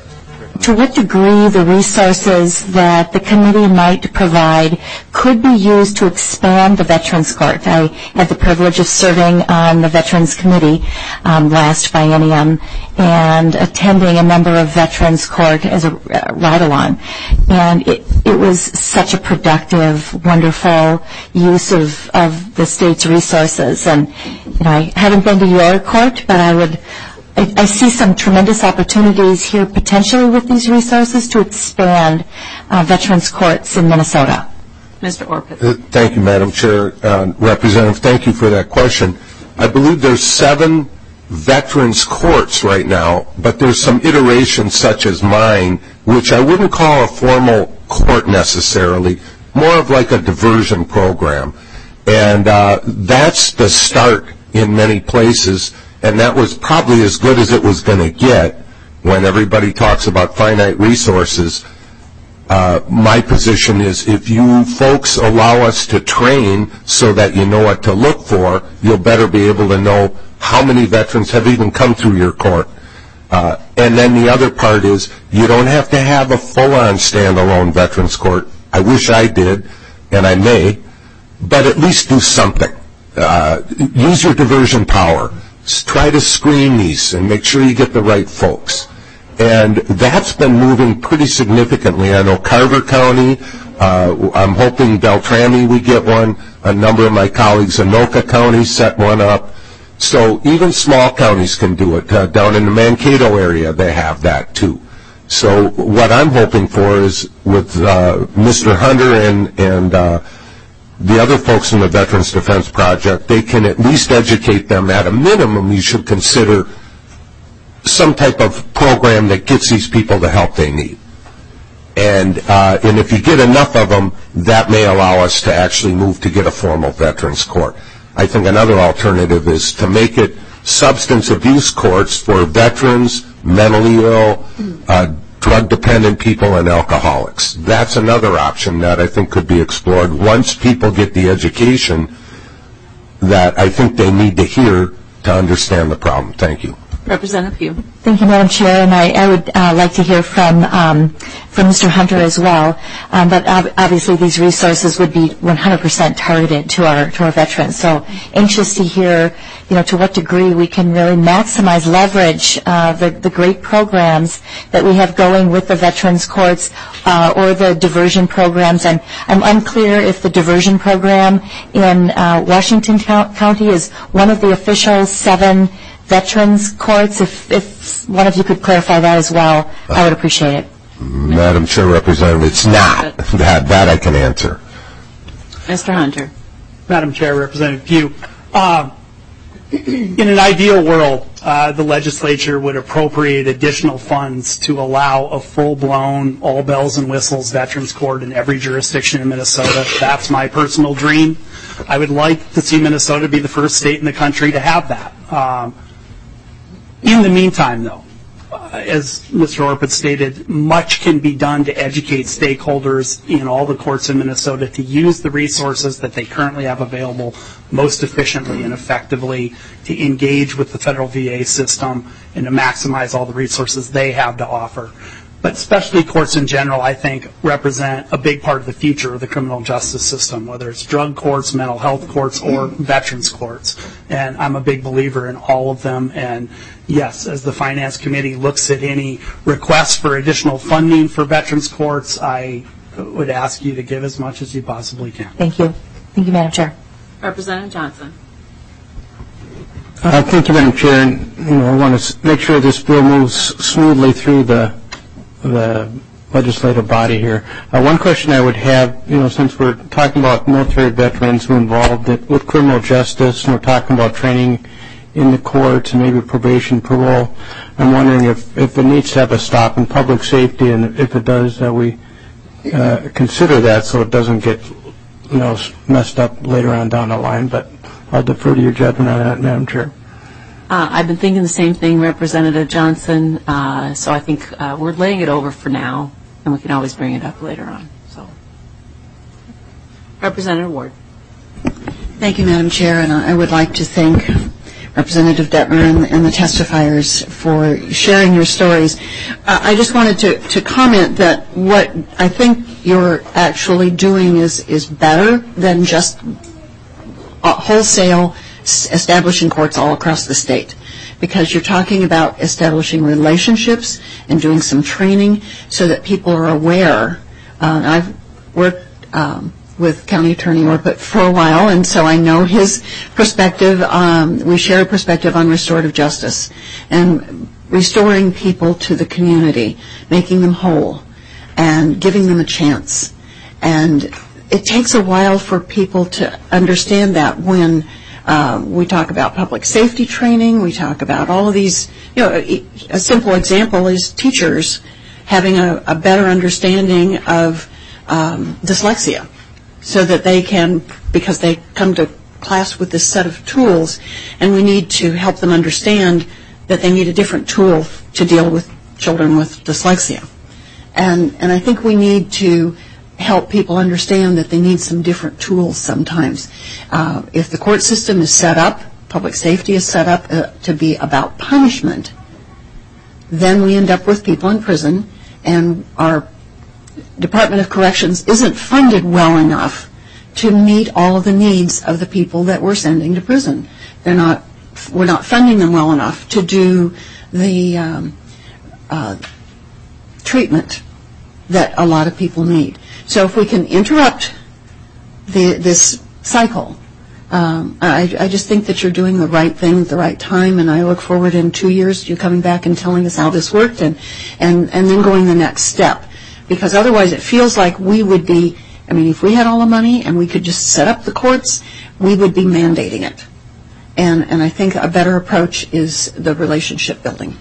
to what degree the resources that the committee might provide could be used to expand the Veterans Court. I had the privilege of serving on the Veterans Committee um, last biennium and attending a member of Veterans Court as a uh, ride-along. And it, it was such a productive, wonderful use of, of the state's resources. And you know, I haven't been to your court, but I would I, I see some tremendous opportunities here potentially with these resources to expand uh, veterans courts in Minnesota. Mister Orpett. Uh, thank you, Madam Chair. Uh, Representative, thank you for that question. I believe there's seven veterans courts right now, but there's some iterations such as mine, which I wouldn't call a formal court necessarily, more of like a diversion program. And uh, that's the start in many places. And that was probably as good as it was going to get when everybody talks about finite resources. Uh, my position is if you folks allow us to train so that you know what to look for, you'll better be able to know how many veterans have even come through your court. Uh, and then the other part is you don't have to have a full-on standalone veterans court. I wish I did, and I may, but at least do something. Uh, use your diversion power. Try to screen these and make sure you get the right folks. And that's been moving pretty significantly. I know Carver County, uh, I'm hoping Beltrami we get one. A number of my colleagues in Anoka County set one up. So even small counties can do it. Uh, down in the Mankato area, they have that too. So what I'm hoping for is with uh, Mister Hunter and, and uh, the other folks in the Veterans Defense Project, they can at least educate them. At a minimum, you should consider some type of program that gets these people the help they need. And, uh, and if you get enough of them, that may allow us to actually move to get a formal veterans court. I think another alternative is to make it substance abuse courts for veterans, mentally ill, uh, drug-dependent people, and alcoholics. That's another option that I think could be explored once people get the education that I think they need to hear to understand the problem. Thank you. Representative Pugh. Thank you, Madam Chair, and I, I would uh, like to hear from um, from Mister Hunter as well. Um, but ob- obviously, these resources would be one hundred percent targeted to our to our veterans. So anxious to hear, you know, to what degree we can really maximize, leverage uh, the the great programs that we have going with the veterans courts uh, or the diversion programs. I'm I'm unclear if the diversion program in uh, Washington County is one of the official seven veterans courts. If, if one of you could clarify that as well, I would appreciate it. Madam Chair, Representative, it's not. That, that I can answer. Mister Hunter. Madam Chair, Representative Pugh. Uh, in an ideal world, uh, the legislature would appropriate additional funds to allow a full-blown, all bells and whistles veterans court in every jurisdiction in Minnesota. That's my personal dream. I would like to see Minnesota be the first state in the country to have that. Um, In the meantime, though, uh, as Mister Orpett stated, much can be done to educate stakeholders in all the courts in Minnesota to use the resources that they currently have available most efficiently and effectively to engage with the federal V A system and to maximize all the resources they have to offer. But specialty courts in general, I think, represent a big part of the future of the criminal justice system, whether it's drug courts, mental health courts, or veterans courts. And I'm a big believer in all of them. And yes, as the Finance Committee looks at any requests for additional funding for veterans courts, I would ask you to give as much as you possibly can. Thank you. Thank you, Madam Chair. Representative Johnson. Uh, thank you, Madam Chair. And, you know, I want to make sure this bill moves smoothly through the the legislative body here. Uh, one question I would have, you know, since we're talking about military veterans who are involved with criminal justice and we're talking about training in the courts and maybe probation, parole, I'm wondering if, if it needs to have a stop in public safety, and if it does, that we uh, consider that so it doesn't get, you know, messed up later on down the line. But I'll defer to your judgment on that, Madam Chair. Uh, I've been thinking the same thing, Representative Johnson, uh, so I think uh, we're laying it over for now, and we can always bring it up later on. So, Representative Ward. Thank you, Madam Chair, and I would like to thank Representative Detmer and, and the testifiers for sharing your stories. Uh, I just wanted to, to comment that what I think you're actually doing is, is better than just wholesale establishing courts all across the state, because you're talking about establishing relationships and doing some training so that people are aware. Uh, I've worked um, with County Attorney Orpett for a while, and so I know his perspective. Um, we share a perspective on restorative justice and restoring people to the community, making them whole, and giving them a chance. And it takes a while for people to understand that when Uh, we talk about public safety training. We talk about all of these. You know, a simple example is teachers having a, a better understanding of um, dyslexia, so that they can, because they come to class with this set of tools, and we need to help them understand that they need a different tool to deal with children with dyslexia. And, and I think we need to help people understand that they need some different tools sometimes. Uh, if the court system is set up, public safety is set up uh, to be about punishment, then we end up with people in prison, and our Department of Corrections isn't funded well enough to meet all of the needs of the people that we're sending to prison. They're not, we're not funding them well enough to do the um, uh, treatment that a lot of people need. So if we can interrupt the, this cycle, um, I, I just think that you're doing the right thing at the right time, and I look forward in two years to you coming back and telling us how this worked, and, and, and then going the next step. Because otherwise it feels like we would be, I mean, if we had all the money and we could just set up the courts, we would be mandating it. And, and I think a better approach is the relationship building.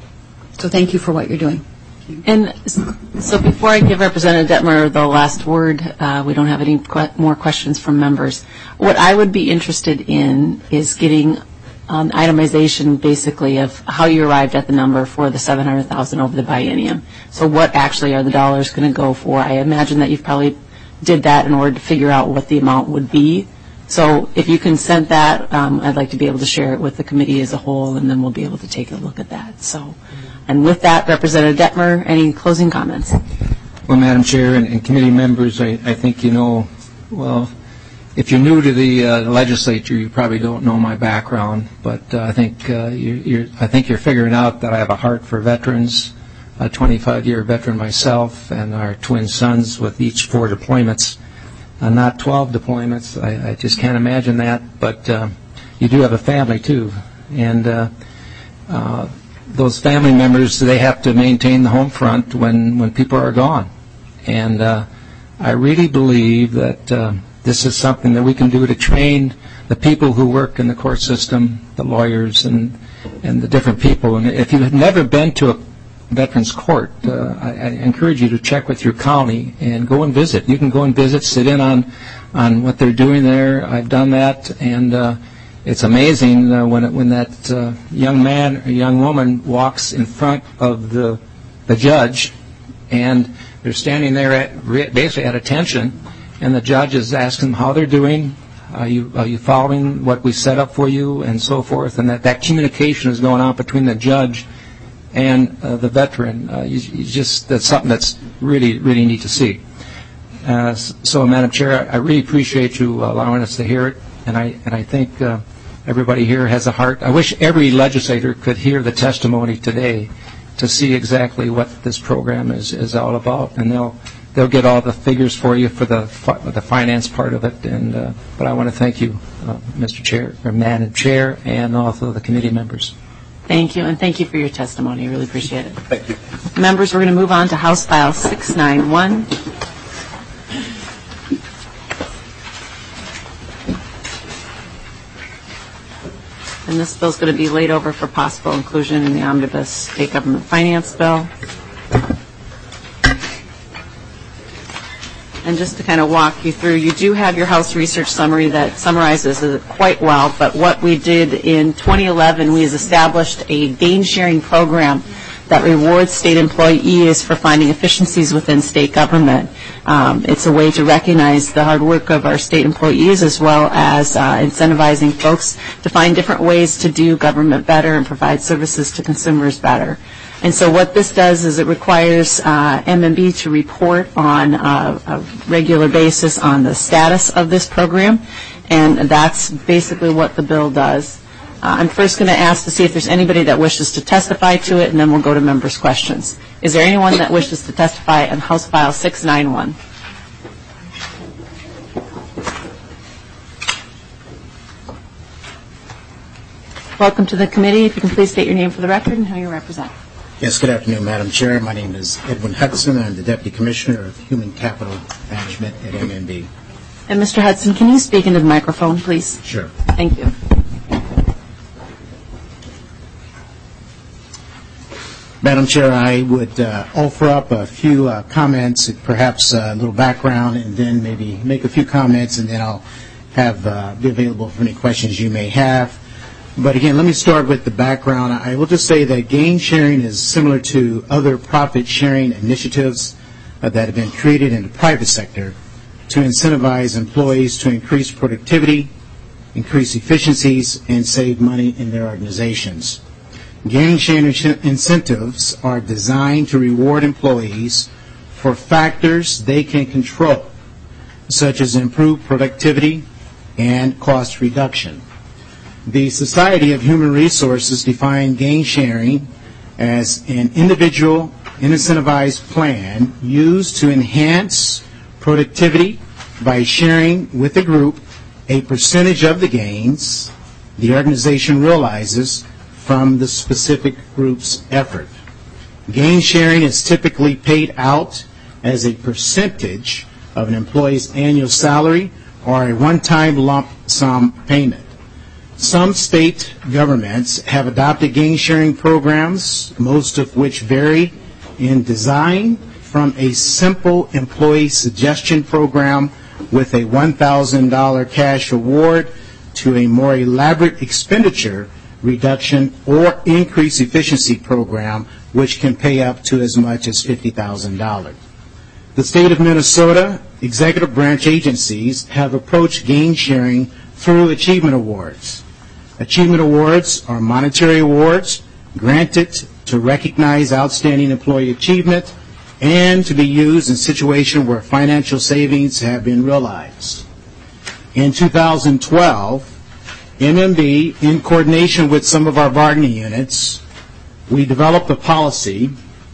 So thank you for what you're doing. And so before I give Representative Detmer the last word, uh, we don't have any que- more questions from members. What I would be interested in is getting um, itemization, basically, of how you arrived at the number for the seven hundred thousand dollars over the biennium. So what actually are the dollars going to go for? I imagine that you've probably did that in order to figure out what the amount would be. So if you can send that, um, I'd like to be able to share it with the committee as a whole, and then we'll be able to take a look at that. So. And with that, Representative Detmer, any closing comments? Well, Madam Chair and, and committee members, I, I think you know, well, if you're new to the uh, legislature, you probably don't know my background, but uh, I think uh, you, you're, I think you're figuring out that I have a heart for veterans, a twenty-five year veteran myself, and our twin sons with each four deployments, uh, not twelve deployments. I, I just can't imagine that, but uh, you do have a family too, and. Uh, uh, Those family members, they have to maintain the home front when, when people are gone. And uh, I really believe that uh, this is something that we can do to train the people who work in the court system, the lawyers and, and the different people. And if you've never been to a veterans court, uh, I, I encourage you to check with your county and go and visit. You can go and visit, sit in on, on what they're doing there. I've done that, and uh, it's amazing uh, when it, when that uh, young man or young woman walks in front of the the judge, and they're standing there at basically at attention, and the judge is asking them how they're doing, are you are you following what we set up for you, and so forth, and that that communication is going on between the judge and uh, the veteran. Uh, you, you just that's something that's really really neat to see. Uh, so, Madam Chair, I really appreciate you allowing us to hear it, and I and I think. Uh, Everybody here has a heart. I wish every legislator could hear the testimony today to see exactly what this program is, is all about, and they'll they'll get all the figures for you for the the finance part of it. And uh, but I want to thank you, uh, Mister Chair, or Madam Chair, and also the committee members. Thank you, and thank you for your testimony. I really appreciate it. Thank you, members. We're going to move on to House File six ninety-one. And this bill is going to be laid over for possible inclusion in the Omnibus State Government Finance Bill. And just to kind of walk you through, you do have your House research summary that summarizes it quite well, but what we did in twenty eleven, we established a gain-sharing program that rewards state employees for finding efficiencies within state government. Um, it's a way to recognize the hard work of our state employees, as well as uh, incentivizing folks to find different ways to do government better and provide services to consumers better. And so what this does is it requires uh, M M B to report on uh, a regular basis on the status of this program, and that's basically what the bill does. Uh, I'm first going to ask to see if there's anybody that wishes to testify to it, and then we'll go to members' questions. Is there anyone that wishes to testify on House File six ninety-one? Welcome to the committee. If you can please state your name for the record and who you represent. Yes, good afternoon, Madam Chair. My name is Edwin Hudson. I'm the Deputy Commissioner of Human Capital Management at M M B. And Mister Hudson, can you speak into the microphone, please? Sure. Thank you. Madam Chair, I would uh, offer up a few uh, comments, perhaps a little background, and then maybe make a few comments, and then I'll have uh, be available for any questions you may have. But again, let me start with the background. I will just say that gain sharing is similar to other profit sharing initiatives uh, that have been created in the private sector to incentivize employees to increase productivity, increase efficiencies, and save money in their organizations. Gain sharing incentives are designed to reward employees for factors they can control, such as improved productivity and cost reduction. The Society of Human Resources define gain sharing as an individual incentivized plan used to enhance productivity by sharing with the group a percentage of the gains the organization realizes from the specific group's effort. Gain sharing is typically paid out as a percentage of an employee's annual salary or a one-time lump sum payment. Some state governments have adopted gain-sharing programs, most of which vary in design from a simple employee suggestion program with a one thousand dollars cash award to a more elaborate expenditure reduction or increase efficiency program, which can pay up to as much as fifty thousand dollars. The state of Minnesota executive branch agencies have approached gain sharing through achievement awards. Achievement awards are monetary awards granted to recognize outstanding employee achievement and to be used in situations where financial savings have been realized. In two thousand twelve, M M B, in coordination with some of our bargaining units, we developed a policy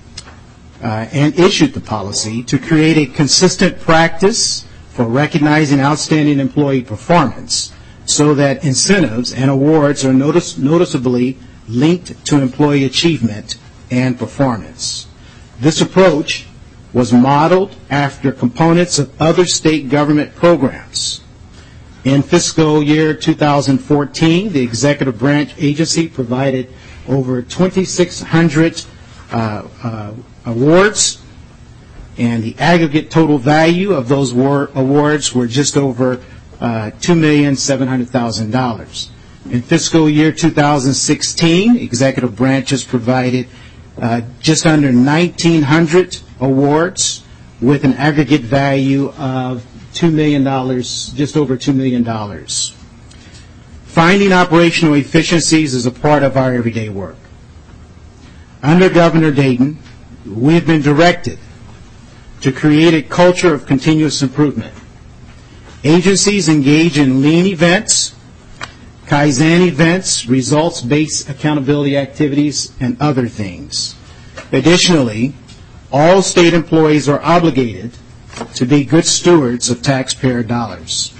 uh, and issued the policy to create a consistent practice for recognizing outstanding employee performance so that incentives and awards are notice- noticeably linked to employee achievement and performance. This approach was modeled after components of other state government programs. In fiscal year two thousand fourteen, the executive branch agency provided over twenty-six hundred uh, uh, awards, and the aggregate total value of those war- awards were just over uh, two million seven hundred thousand dollars. In fiscal year two thousand sixteen, executive branches provided uh, just under nineteen hundred awards with an aggregate value of two million dollars, just over two million dollars. Finding operational efficiencies is a part of our everyday work. Under Governor Dayton, we have been directed to create a culture of continuous improvement. Agencies engage in lean events, Kaizen events, results-based accountability activities, and other things. Additionally, all state employees are obligated to be good stewards of taxpayer dollars.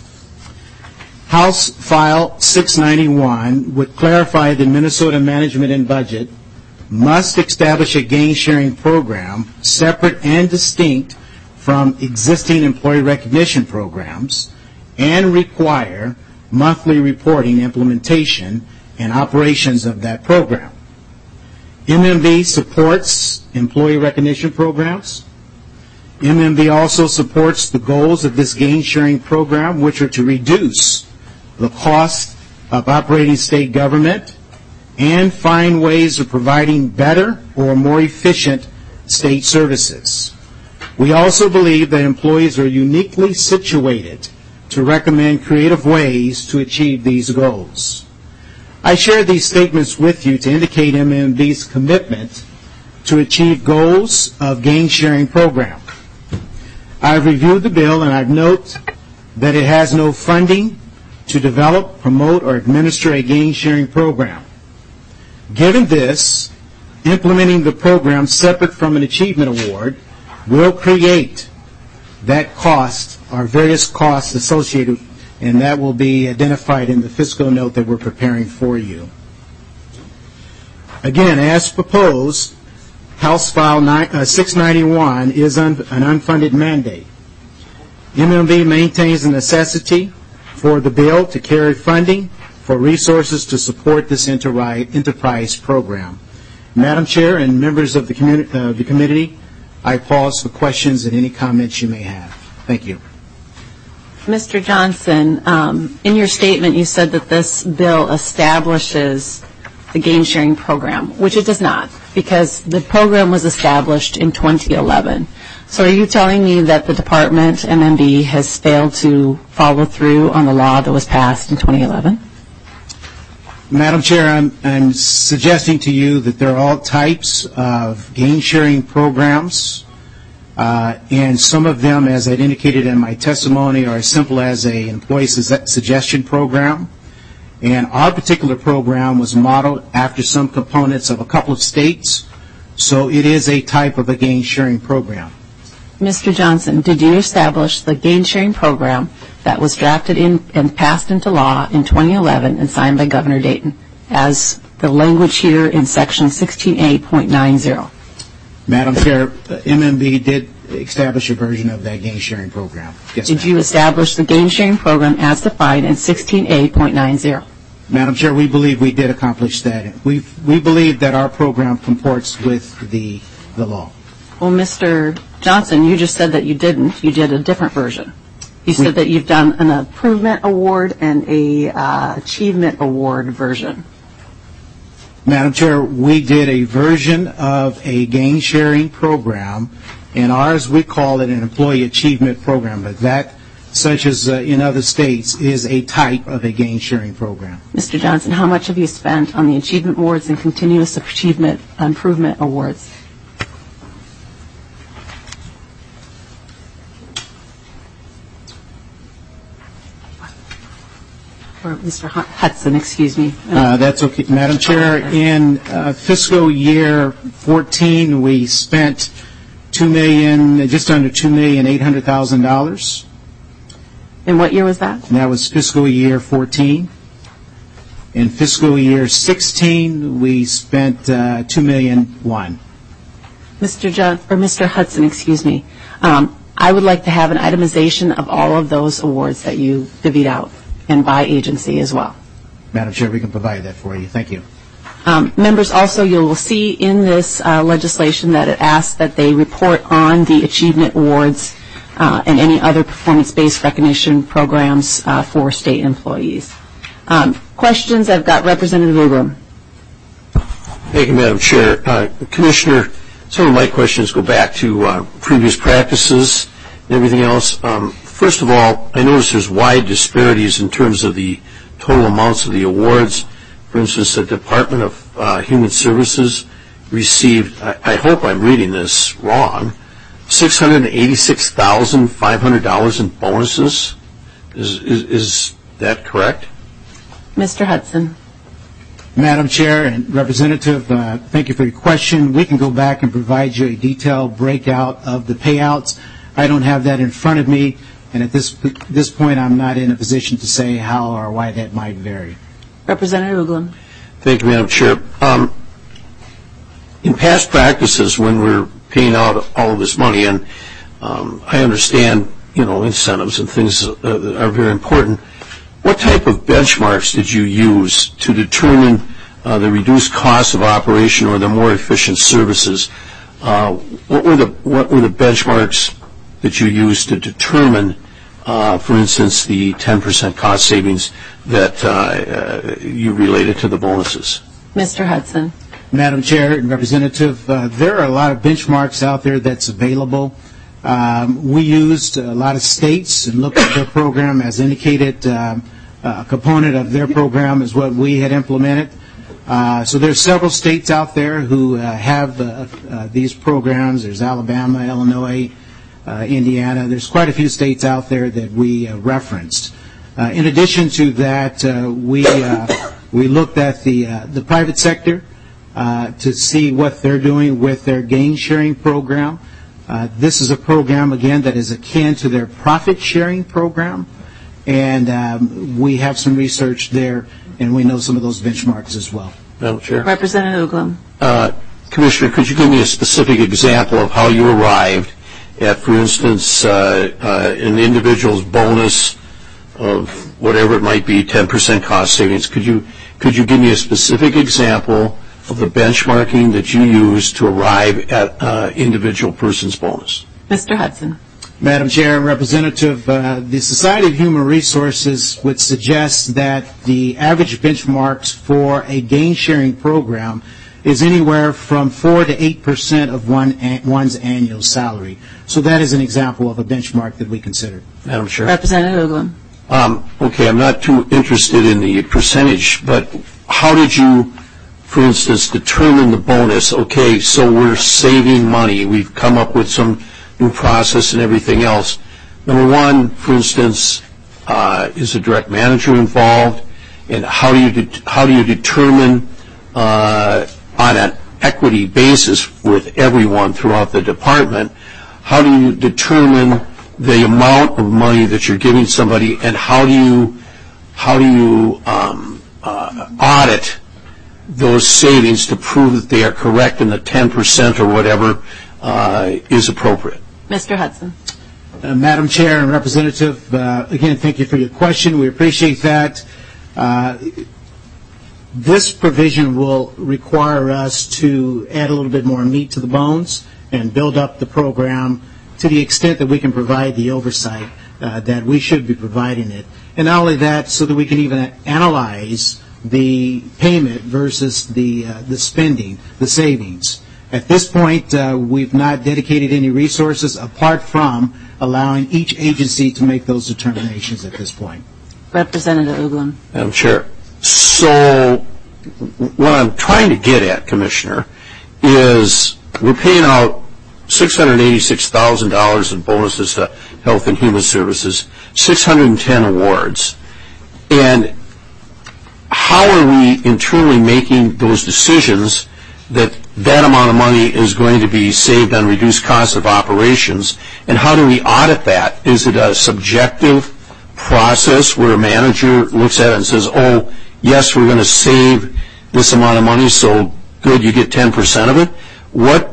House File six ninety-one would clarify that Minnesota Management and Budget must establish a gain-sharing program separate and distinct from existing employee recognition programs and require monthly reporting, implementation, and operations of that program. M M B supports employee recognition programs. M M B also supports the goals of this gain-sharing program, which are to reduce the cost of operating state government and find ways of providing better or more efficient state services. We also believe that employees are uniquely situated to recommend creative ways to achieve these goals. I share these statements with you to indicate M M B's commitment to achieve goals of gain-sharing program. I've reviewed the bill and I've noted that it has no funding to develop, promote, or administer a gain-sharing program. Given this, implementing the program separate from an achievement award will create that cost, or various costs associated, and that will be identified in the fiscal note that we're preparing for you. Again, as proposed, House File six ninety-one is un- an unfunded mandate. M M B maintains the necessity for the bill to carry funding for resources to support this enterprise program. Madam Chair and members of the, communi- uh, the committee, I pause for questions and any comments you may have. Thank you. Mister Johnson, um, in your statement you said that this bill establishes the gain sharing program, which it does not, because the program was established in twenty eleven. So are you telling me that the department, M M B, has failed to follow through on the law that was passed in twenty eleven? Madam Chair, I'm, I'm suggesting to you that there are all types of gain sharing programs, uh, and some of them, as I indicated in my testimony, are as simple as a employee su- suggestion program. And our particular program was modeled after some components of a couple of states, so it is a type of a gain sharing program. Mister Johnson, did you establish the gain sharing program that was drafted in and passed into law in twenty eleven and signed by Governor Dayton as the language here in section sixteen A point nine zero? Madam Chair, M M B did establish a version of that gain sharing program. Yes, did ma'am. you establish the gain sharing program as defined in sixteen A point nine zero? Madam Chair, we believe we did accomplish that. We we believe that our program comports with the the law. Well, Mister Johnson, you just said that you didn't. You did a different version. You said that you've done an improvement award and a uh, achievement award version. Madam Chair, we did a version of a gain sharing program, and ours we call it an employee achievement program, but that, such as uh, in other states, is a type of a gain sharing program. Mister Johnson, how much have you spent on the achievement awards and continuous achievement improvement awards? Or Mister Hudson, excuse me. Uh, that's okay. Madam Chair, in uh, fiscal year fourteen, we spent two million, just under two million eight hundred thousand dollars. And what year was that? And that was fiscal year fourteen. In fiscal year sixteen, we spent uh, two million one. Mister John or Mister Hudson, excuse me. Um, I would like to have an itemization of all of those awards that you divvied out, and by agency as well. Madam Chair, we can provide that for you. Thank you. Um, members, also, you will see in this uh, legislation that it asks that they report on the achievement awards uh, and any other performance-based recognition programs uh, for state employees. Um, questions? I've got Representative Ugram. Thank you, Madam Chair. Uh, Commissioner, some of my questions go back to uh, previous practices and everything else. Um, First of all, I notice there's wide disparities in terms of the total amounts of the awards. For instance, the Department of uh, Human Services received, I, I hope I'm reading this wrong, six hundred eighty-six thousand five hundred dollars in bonuses. Is, is, is that correct? Mister Hudson. Madam Chair and Representative, uh, thank you for your question. We can go back and provide you a detailed breakout of the payouts. I don't have that in front of me. And at this this point, I'm not in a position to say how or why that might vary. Representative Uglum. Thank you, Madam Chair. Um, in past practices, when we're paying out all of this money, and um, I understand, you know, incentives and things uh, are very important, what type of benchmarks did you use to determine uh, the reduced cost of operation or the more efficient services? Uh, what were the what were the benchmarks that you used to determine, uh, for instance, the ten percent cost savings that uh, uh, you related to the bonuses? Mister Hudson. Madam Chair and Representative, uh, there are a lot of benchmarks out there that's available. Um, we used a lot of states and looked at their program as indicated. Um, a component of their program is what we had implemented. Uh, so there's several states out there who uh, have uh, uh, these programs. There's Alabama, Illinois, Uh, Indiana. There's quite a few states out there that we uh, referenced. Uh, in addition to that, uh, we uh, we looked at the uh, the private sector uh, to see what they're doing with their gain sharing program. Uh, this is a program again that is akin to their profit sharing program, and um, we have some research there, and we know some of those benchmarks as well. Madam Chair. Representative Uglum. Uh, Commissioner, could you give me a specific example of how you arrived at, for instance, uh, uh, an individual's bonus of whatever it might be, ten percent cost savings? Could you could you give me a specific example of the benchmarking that you use to arrive at uh, individual person's bonus? Mister Hudson. Madam Chair and Representative, uh, the Society of Human Resources would suggest that the average benchmarks for a gain-sharing program is anywhere from four to eight percent of one one's annual salary. So that is an example of a benchmark that we consider. Madam Chair. Representative Uglum. Um, okay, I'm not too interested in the percentage, but how did you, for instance, determine the bonus? Okay, so we're saving money. We've come up with some new process and everything else. Number one, for instance, uh, is a direct manager involved? And how do you de- how do you determine uh, on an equity basis with everyone throughout the department, how do you determine the amount of money that you're giving somebody, and how do you how do you um, uh, audit those savings to prove that they are correct and the ten percent or whatever uh, is appropriate? Mister Hudson. Uh, Madam Chair and Representative, uh, again, thank you for your question. We appreciate that. Uh, this provision will require us to add a little bit more meat to the bones and build up the program to the extent that we can provide the oversight uh, that we should be providing it. And not only that, so that we can even analyze the payment versus the uh, the spending, the savings. At this point, uh, we've not dedicated any resources apart from allowing each agency to make those determinations at this point. Representative Uglum. Madam Chair, so what I'm trying to get at, Commissioner, is we're paying out six hundred eighty-six thousand dollars in bonuses to Health and Human Services, six hundred ten awards, and how are we internally making those decisions that that amount of money is going to be saved on reduced costs of operations, and how do we audit that? Is it a subjective process where a manager looks at it and says, oh, yes, we're going to save this amount of money, so good, you get ten percent of it? What,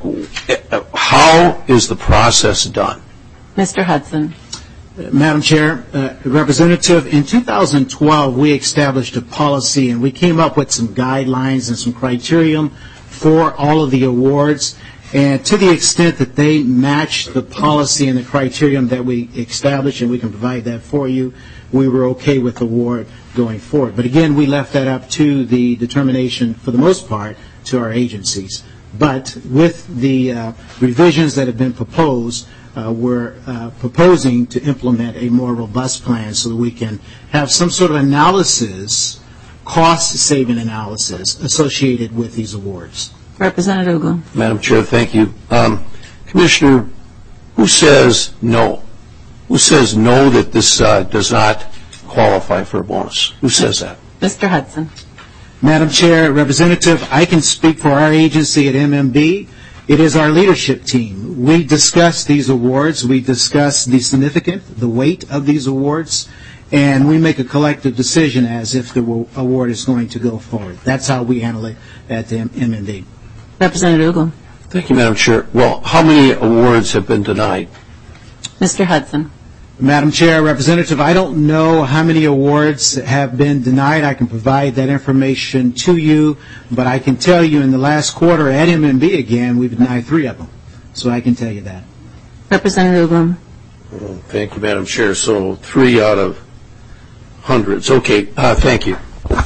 how is the process done? Mister Hudson. Madam Chair, uh, Representative, in two thousand twelve, we established a policy and we came up with some guidelines and some criterion for all of the awards. And to the extent that they match the policy and the criterion that we established, and we can provide that for you, we were okay with the award going forward. But again, we left that up to the determination, for the most part, to our agencies. But with the uh, revisions that have been proposed, uh, we're uh, proposing to implement a more robust plan so that we can have some sort of analysis, cost-saving analysis associated with these awards. Representative Uglum. Madam Chair, thank you. Um, Commissioner, who says no? Who says no that this uh, does not qualify for a bonus? Who says that? Mister Hudson. Madam Chair, Representative, I can speak for our agency at M M B. It is our leadership team. We discuss these awards. We discuss the significance, the weight of these awards, and we make a collective decision as if the award is going to go forward. That's how we handle it at the M M B. Representative Uglum. Thank you, Madam Chair. Well, how many awards have been denied? Mister Hudson. Madam Chair, Representative, I don't know how many awards have been denied. I can provide that information to you, but I can tell you in the last quarter at M M B again, we've denied three of them. So I can tell you that. Representative Uglum. Oh, thank you, Madam Chair. So three out of hundreds. Okay, uh, thank you.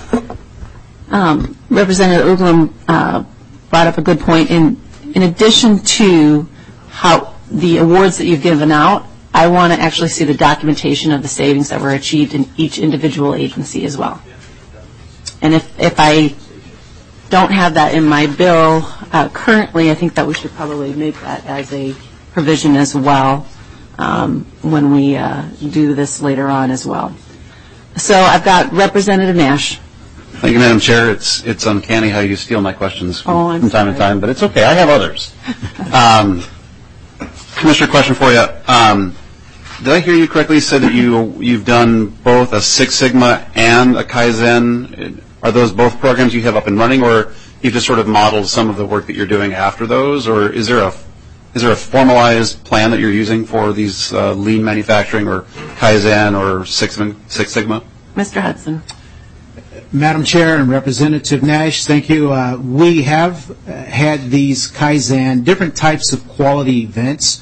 Um, Representative Uglum uh, brought up a good point. In, in addition to how the awards that you've given out, I want to actually see the documentation of the savings that were achieved in each individual agency as well. And if, if I don't have that in my bill uh, currently, I think that we should probably make that as a provision as well um, when we uh, do this later on as well. So I've got Representative Nash. Thank you, Madam Chair. It's it's uncanny how you steal my questions from, oh, from time sorry. to time, but it's okay. I have others. um, Commissioner, question for you. Um, did I hear you correctly? You said that you you've done both a Six Sigma and a Kaizen. Are those both programs you have up and running, or you've just sort of modeled some of the work that you're doing after those, or is there a is there a formalized plan that you're using for these uh, lean manufacturing or Kaizen or Six Six Sigma? Mister Hudson. Madam Chair and Representative Nash, thank you. Uh, we have uh, had these Kaizen, different types of quality events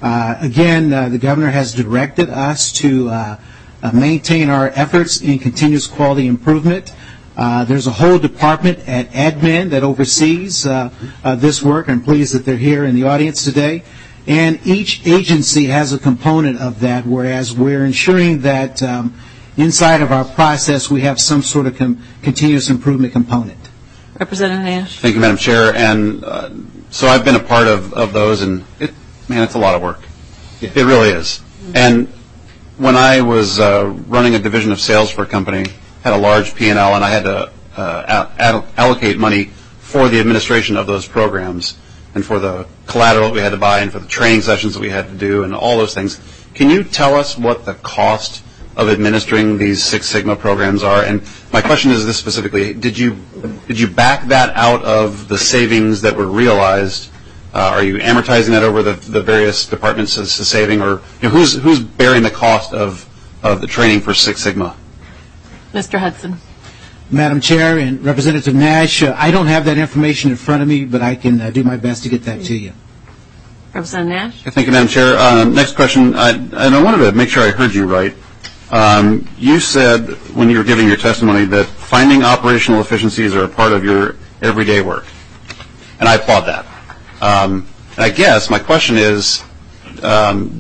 Uh, again, uh, the governor has directed us to uh, uh, maintain our efforts in continuous quality improvement. Uh, there's a whole department at admin that oversees uh, uh, this work. I'm pleased that they're here in the audience today. And each agency has a component of that, whereas we're ensuring that um, inside of our process we have some sort of com- continuous improvement component. Representative Nash. Thank you, Madam Chair. And uh, so I've been a part of, of those, and it, man, it's a lot of work. Yeah. It really is. And when I was uh, running a division of sales for a company, had a large P and L, and I had to uh, al- allocate money for the administration of those programs and for the collateral that we had to buy and for the training sessions that we had to do and all those things. Can you tell us what the cost of administering these Six Sigma programs are? And my question is this specifically: Did you did you back that out of the savings that were realized? Uh, are you amortizing that over the, the various departments as a saving, or you know, who's who's bearing the cost of of the training for Six Sigma? Mister Hudson. Madam Chair and Representative Nash, uh, I don't have that information in front of me, but I can uh, do my best to get that to you. Representative Nash. Thank you, Madam Chair. Uh, next question, I, and I wanted to make sure I heard you right. Um, you said when you were giving your testimony that finding operational efficiencies are a part of your everyday work, and I applaud that. Um, and I guess my question is, um,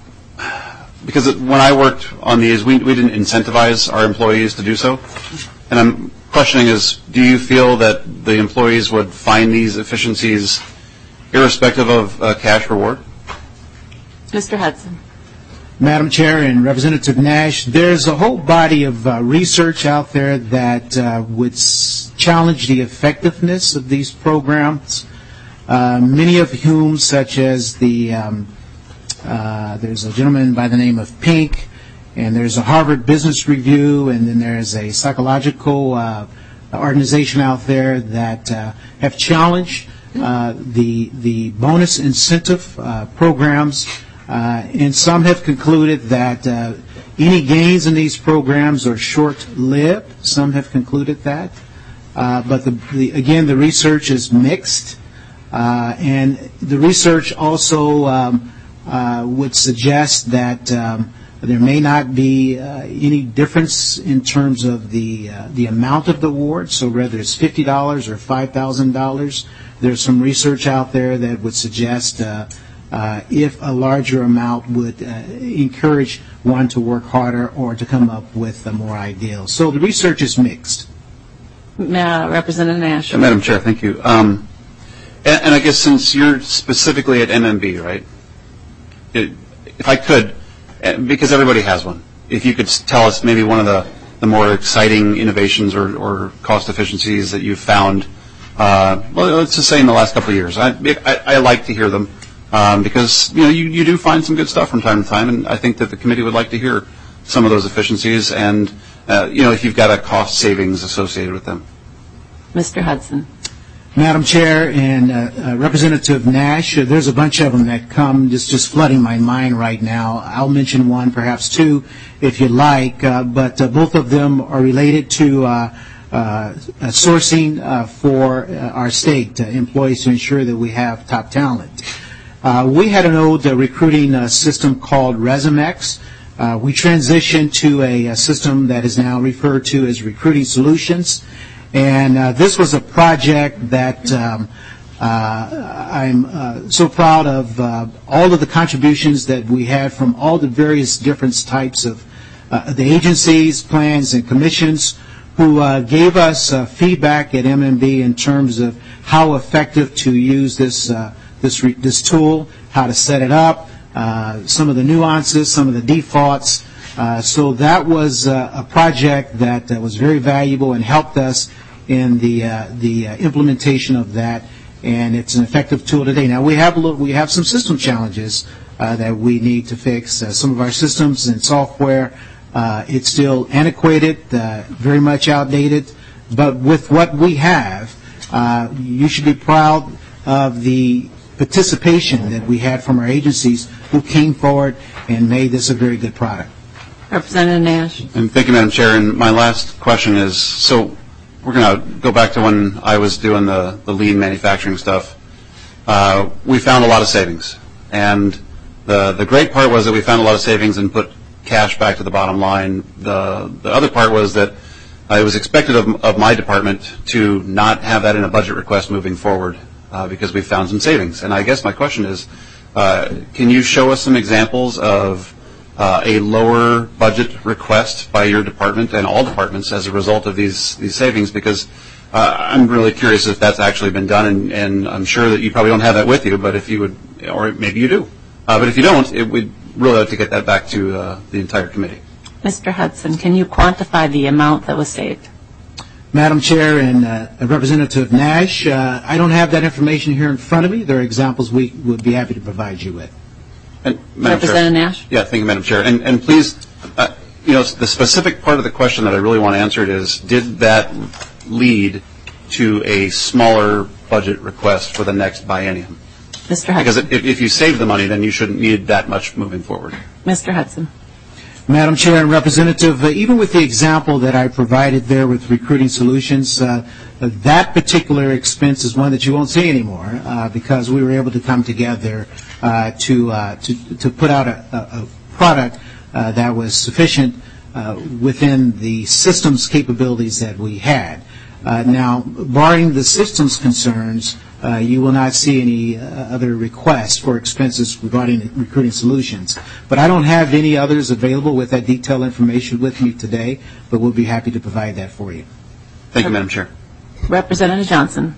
because when I worked on these, we, we didn't incentivize our employees to do so. And I'm questioning is, do you feel that the employees would find these efficiencies irrespective of uh, cash reward? Mister Hudson. Madam Chair and Representative Nash, there's a whole body of uh, research out there that uh, would s- challenge the effectiveness of these programs, uh, many of whom, such as the, um, uh, there's a gentleman by the name of Pink, and there's a Harvard Business Review, and then there's a psychological uh, organization out there that uh, have challenged uh, the the bonus incentive uh, programs, uh, and some have concluded that uh, any gains in these programs are short-lived. Some have concluded that, uh, but the, the, again, the research is mixed, uh, and the research also um, uh, would suggest that Um, there may not be uh, any difference in terms of the uh, the amount of the award. So whether it's fifty dollars or five thousand dollars, there's some research out there that would suggest uh, uh, if a larger amount would uh, encourage one to work harder or to come up with a more ideal. So the research is mixed. Uh, Representative Nash. Uh, Madam Chair, thank you. Um, and, and I guess since you're specifically at M M B, right? It, if I could. Because everybody has one. If you could tell us maybe one of the, the more exciting innovations or, or cost efficiencies that you've found, uh, well, let's just say in the last couple of years. I, I, I like to hear them um, because you know you, you do find some good stuff from time to time, and I think that the committee would like to hear some of those efficiencies and uh, you know if you've got a cost savings associated with them. Mister Hudson. Madam Chair and uh, uh, Representative Nash, uh, there's a bunch of them that come just, just flooding my mind right now. I'll mention one, perhaps two, if you like, uh, but uh, both of them are related to uh, uh, sourcing uh, for uh, our state uh, employees to ensure that we have top talent. Uh, we had an old uh, recruiting uh, system called Resumex. Uh, we transitioned to a, a system that is now referred to as Recruiting Solutions. And uh, this was a project that um, uh, I'm uh, so proud of uh, all of the contributions that we had from all the various different types of uh, the agencies, plans, and commissions who uh, gave us uh, feedback at M M B in terms of how effective to use this uh, this re- this tool, how to set it up, uh, some of the nuances, some of the defaults. Uh, so that was uh, a project that uh, was very valuable and helped us in the uh, the uh, implementation of that, and it's an effective tool today. Now we have a little, we have some system challenges uh, that we need to fix. Uh, some of our systems and software, uh, it's still antiquated, uh, very much outdated. But with what we have, uh, you should be proud of the participation that we had from our agencies who came forward and made this a very good product. Representative Nash. And thank you, Madam Chair. And my last question is, so we're going to go back to when I was doing the, the lean manufacturing stuff. Uh, we found a lot of savings. And The the great part was that we found a lot of savings and put cash back to the bottom line. The the other part was that uh, it was expected of, of my department to not have that in a budget request moving forward uh, because we found some savings. And I guess my question is, uh, can you show us some examples of uh, a lower budget request by your department and all departments as a result of these these savings? Because uh, I'm really curious if that's actually been done, and, and I'm sure that you probably don't have that with you, but if you would, or maybe you do. Uh, but if you don't, it would really like to get that back to uh, the entire committee. Mister Hudson, can you quantify the amount that was saved? Madam Chair and uh, Representative Nash, uh, I don't have that information here in front of me. There are examples we would be happy to provide you with. And, Madam Representative Chair, Nash? Yeah, thank you, Madam Chair. And, and please, uh, you know, the specific part of the question that I really want answered is, did that lead to a smaller budget request for the next biennium? Mister Hudson. Because if, if you save the money, then you shouldn't need that much moving forward. Mister Hudson. Madam Chair and Representative, uh, even with the example that I provided there with Recruiting Solutions, uh, that particular expense is one that you won't see anymore uh, because we were able to come together uh, to, uh, to to put out a, a, a product uh, that was sufficient uh, within the systems capabilities that we had. Uh, now, barring the systems concerns, uh, you will not see any uh, other requests for expenses regarding Recruiting Solutions. But I don't have any others available with that detailed information with me today, but we'll be happy to provide that for you. Thank you, Madam Chair. Representative Johnson.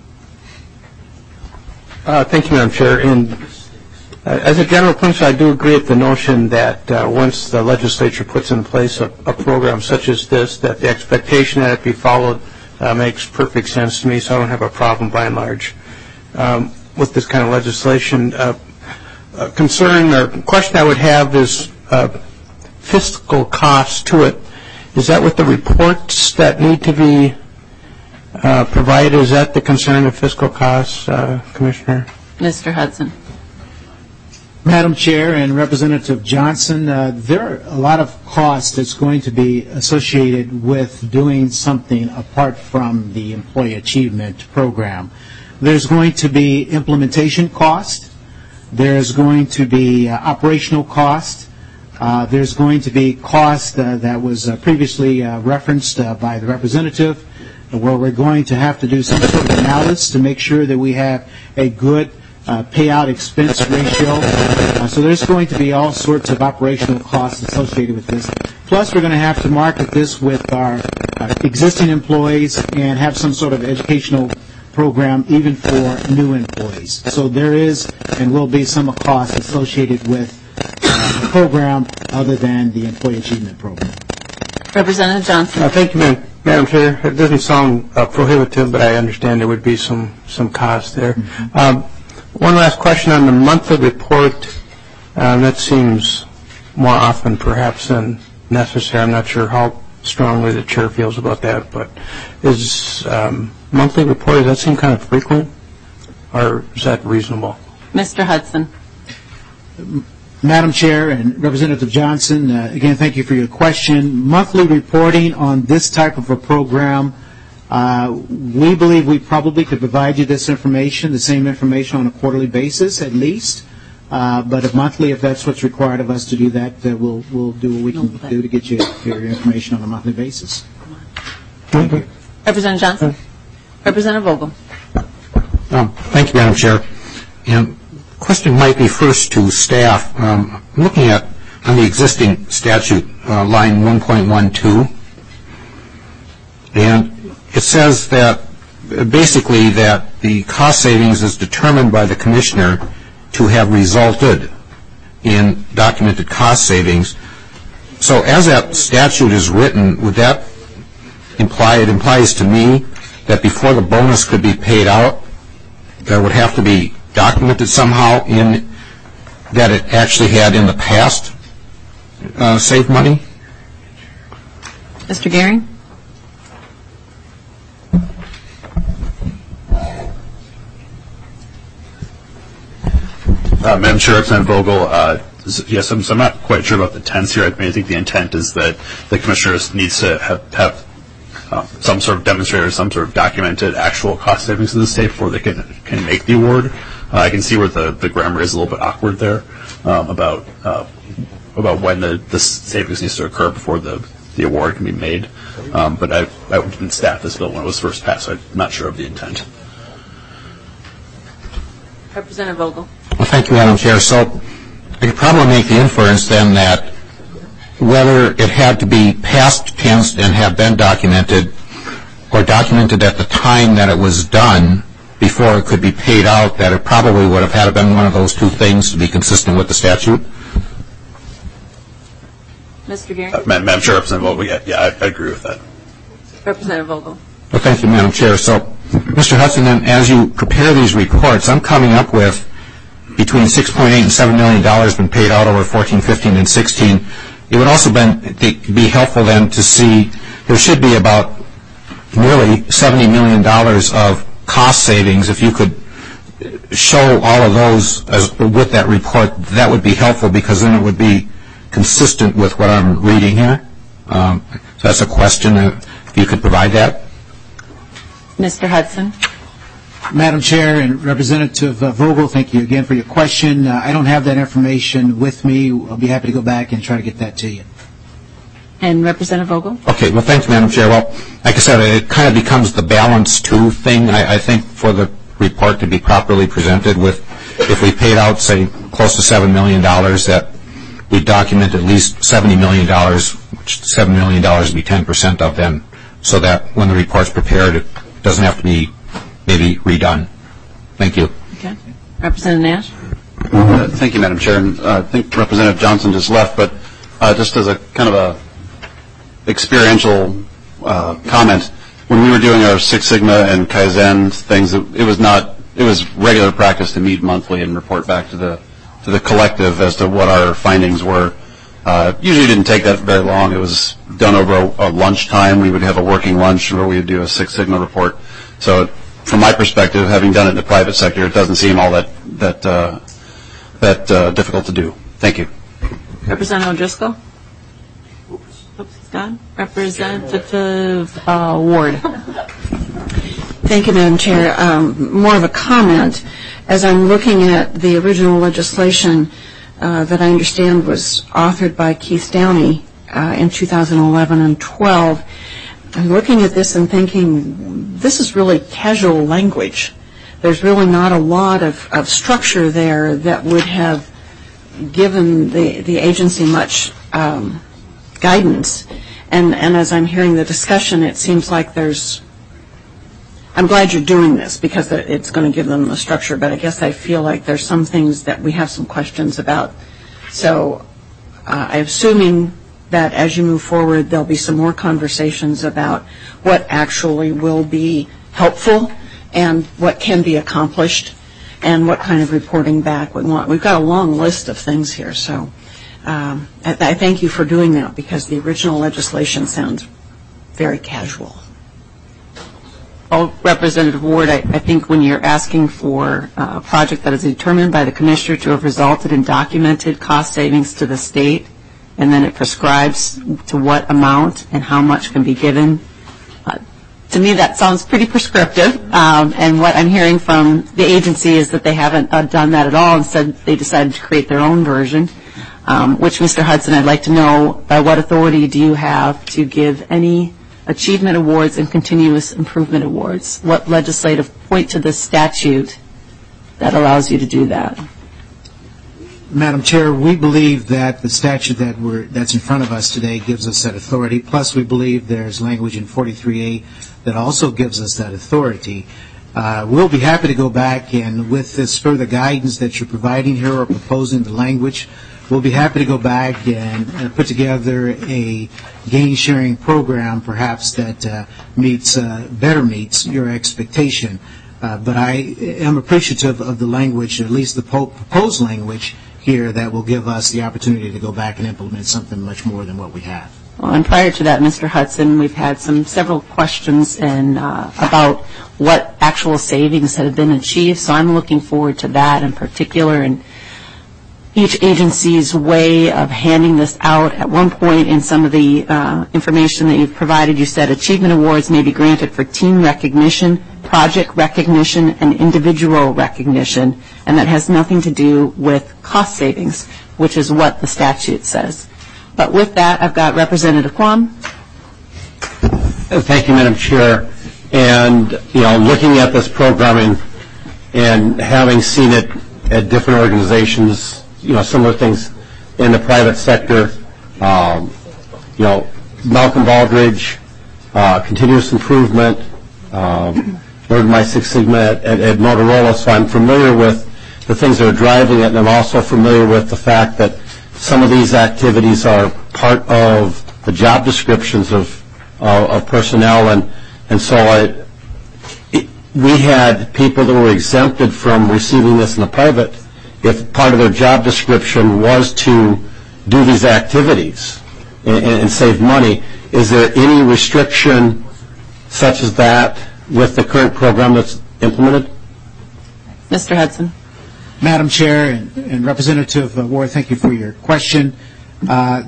Uh, thank you, Madam Chair. And uh, as a general principle, I do agree with the notion that uh, once the legislature puts in place a, a program such as this, that the expectation that it be followed Uh, makes perfect sense to me, so I don't have a problem by and large um, with this kind of legislation. Uh, a concern or question I would have is uh, fiscal costs to it. Is that with the reports that need to be uh, provided? Is that the concern of fiscal costs, uh, Commissioner? Mister Hudson. Madam Chair and Representative Johnson, uh, there are a lot of costs that's going to be associated with doing something apart from the Employee Achievement Program. There's going to be implementation cost. There's going to be uh, operational cost. Uh, there's going to be cost uh, that was uh, previously uh, referenced uh, by the representative, where we're going to have to do some sort of analysis to make sure that we have a good Uh, payout expense ratio. Uh, so there's going to be all sorts of operational costs associated with this. Plus, we're going to have to market this with our uh, existing employees and have some sort of educational program even for new employees. So there is and will be some cost associated with uh, the program other than the Employee Achievement Program. Representative Johnson. Uh, thank you, Madam, Madam Chair. It doesn't sound uh, prohibitive, but I understand there would be some, some cost there. Mm-hmm. Um, One last question on the monthly report. Um, that seems more often perhaps than necessary. I'm not sure how strongly the chair feels about that, but is um, monthly report, does that seem kind of frequent, or is that reasonable? Mister Hudson. Madam Chair and Representative Johnson, uh, again, thank you for your question. Monthly reporting on this type of a program, Uh, we believe we probably could provide you this information, the same information on a quarterly basis at least. Uh, but if monthly, if that's what's required of us to do that, uh, we'll we'll do what we can do to get you your information on a monthly basis. Thank you. Representative Johnson. Representative Vogel. Um, thank you, Madam Chair. And question might be first to staff. Um, I'm looking at on the existing statute, uh, line one point one two, and it says that basically that the cost savings is determined by the commissioner to have resulted in documented cost savings. So as that statute is written, would that imply, it implies to me that before the bonus could be paid out, there would have to be documented somehow in that it actually had in the past uh, saved money? Mister Gehring? Uh, Madam Chair, Representative Vogel, uh, yes, I'm, so I'm not quite sure about the tense here. I mean, I think the intent is that the commissioner needs to have, have uh, some sort of demonstrated, some sort of documented actual cost savings to the state before they can can make the award. Uh, I can see where the, the grammar is a little bit awkward there. um, about uh, about when the, the savings needs to occur before the, the award can be made. Um, but I, I didn't staff this bill when it was first passed, so I'm not sure of the intent. Representative Vogel. Well, thank you, Madam Chair. So I could probably make the inference then that whether it had to be past tense and have been documented or documented at the time that it was done before it could be paid out, that it probably would have had to been one of those two things to be consistent with the statute. Mister Geary? Uh, Madam Chair, Representative Vogel, yeah, yeah I, I agree with that. Representative Vogel. Well, thank you, Madam Chair. So, Mister Hudson, then, as you prepare these reports, I'm coming up with between six point eight and seven million dollars been paid out over fourteen, fifteen, and sixteen. It would also been, be helpful then to see there should be about nearly seventy million dollars of cost savings. If you could show all of those as, with that report, that would be helpful, because then it would be consistent with what I'm reading here. Um, so that's a question, if you could provide that. Mister Hudson. Madam Chair and Representative uh, Vogel, thank you again for your question. Uh, I don't have that information with me. I'll be happy to go back and try to get that to you. And Representative Vogel. Okay, well, thanks, Madam Chair. Well, like I said, it kind of becomes the balance two thing, I, I think, for the report to be properly presented with, if we paid out, say, close to seven million dollars, that we document at least seventy million dollars, which seven million dollars would be ten percent of them, so that when the report's prepared, it doesn't have to be maybe redone. Thank you. Okay. Representative Nash. Uh, thank you, Madam Chair. And, uh, I think Representative Johnson just left, but uh, just as a kind of a experiential uh, comment, when we were doing our Six Sigma and Kaizen things, it, it was not, it was regular practice to meet monthly and report back to the to the collective as to what our findings were. Uh, usually didn't take that very long. It was done over a, a lunchtime. We would have a working lunch where we would do a Six Sigma report. So from my perspective, having done it in the private sector, it doesn't seem all that that uh, that uh, difficult to do. Thank you. Representative O'Driscoll. Oops, he's gone. Representative uh, Ward. Thank you, Madam Chair. Um, more of a comment. As I'm looking at the original legislation uh, that I understand was authored by Keith Downey uh, in two thousand eleven and twelve, I'm looking at this and thinking, this is really casual language. There's really not a lot of, of structure there that would have given the, the agency much um, guidance. And, and as I'm hearing the discussion, it seems like there's, I'm glad you're doing this because it's going to give them the structure, but I guess I feel like there's some things that we have some questions about. So uh, I'm assuming that as you move forward, there'll be some more conversations about what actually will be helpful and what can be accomplished and what kind of reporting back we want. We've got a long list of things here, so um, I, I thank you for doing that because the original legislation sounds very casual. Oh, Representative Ward, I, I think when you're asking for a project that is determined by the Commissioner to have resulted in documented cost savings to the state, and then it prescribes to what amount and how much can be given. Uh, to me, that sounds pretty prescriptive. Um, and what I'm hearing from the agency is that they haven't uh, done that at all. Instead, they decided to create their own version, um, which, Mister Hudson, I'd like to know, by what authority do you have to give any achievement awards and continuous improvement awards? What legislative point to the statute that allows you to do that? Madam Chair, we believe that the statute that we're, that's in front of us today gives us that authority. Plus, we believe there's language in forty-three A that also gives us that authority. Uh, we'll be happy to go back and with this further guidance that you're providing here or proposing the language, we'll be happy to go back and uh, put together a gain sharing program perhaps that uh, meets, uh, better meets your expectation. Uh, but I am appreciative of the language, at least the po- proposed language here that will give us the opportunity to go back and implement something much more than what we have. Well, and prior to that, Mister Hudson, we've had some several questions and uh, about what actual savings have been achieved. So I'm looking forward to that in particular, and each agency's way of handing this out. At one point in some of the uh, information that you've provided, you said achievement awards may be granted for team recognition, project recognition and individual recognition, and that has nothing to do with cost savings, which is what the statute says. But with that, I've got Representative Quam. Thank you, Madam Chair. And, you know, looking at this programming and having seen it at different organizations, you know, similar things in the private sector, um, you know, Malcolm Baldrige, uh, continuous improvement, um, learned my Six Sigma at, at, at Motorola, so I'm familiar with the things that are driving it, and I'm also familiar with the fact that some of these activities are part of the job descriptions of, uh, of personnel, and, and so I, it, we had people that were exempted from receiving this in the private if part of their job description was to do these activities and, and save money. Is there any restriction such as that with the current program that's implemented? Mister Hudson. Madam Chair and, and Representative Ward, thank you for your question. Uh,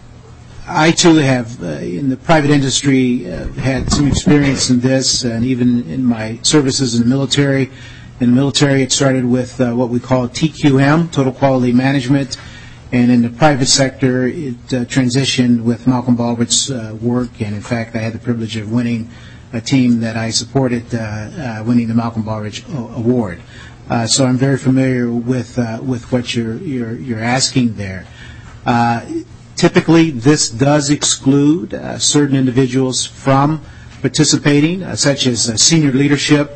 I, too, have, uh, in the private industry, uh, had some experience in this, and even in my services in the military. In the military, it started with uh, what we call T Q M, Total Quality Management, and in the private sector, it uh, transitioned with Malcolm Baldrige's uh, work, and in fact, I had the privilege of winning a team that I supported, uh, uh, winning the Malcolm Baldrige Award. Uh, so I'm very familiar with uh, with what you're you're, you're asking there. Uh, typically, this does exclude uh, certain individuals from participating, uh, such as uh, senior leadership,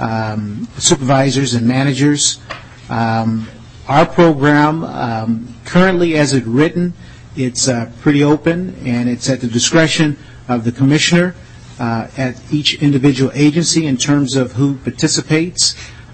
um, supervisors, and managers. Um, our program, um, currently as it's written, it's uh, pretty open, and it's at the discretion of the commissioner uh, at each individual agency in terms of who participates.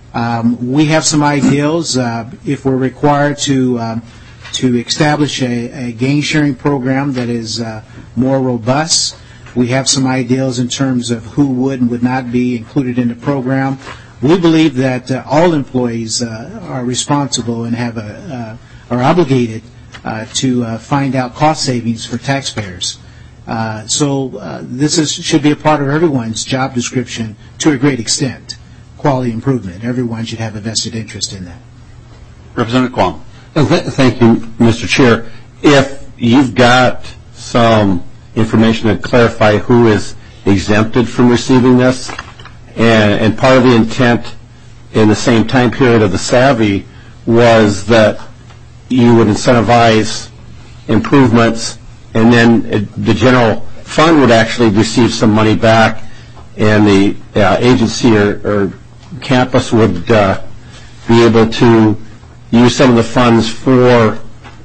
Um, we have some ideals uh, if we're required to um, to establish a, a gain sharing program that is uh, more robust. We have some ideals in terms of who would and would not be included in the program. We believe that uh, all employees uh, are responsible and have a, uh, are obligated uh, to uh, find out cost savings for taxpayers. Uh, so uh, this is, should be a part of everyone's job description to a great extent. Quality improvement. Everyone should have a vested interest in that. Representative Quam. Thank you, Mister Chair. If you've got some information to clarify who is exempted from receiving this, and, and part of the intent in the same time period of the SAVI was that you would incentivize improvements, and then it, the general fund would actually receive some money back, and the uh, agency or, or campus would uh, be able to use some of the funds for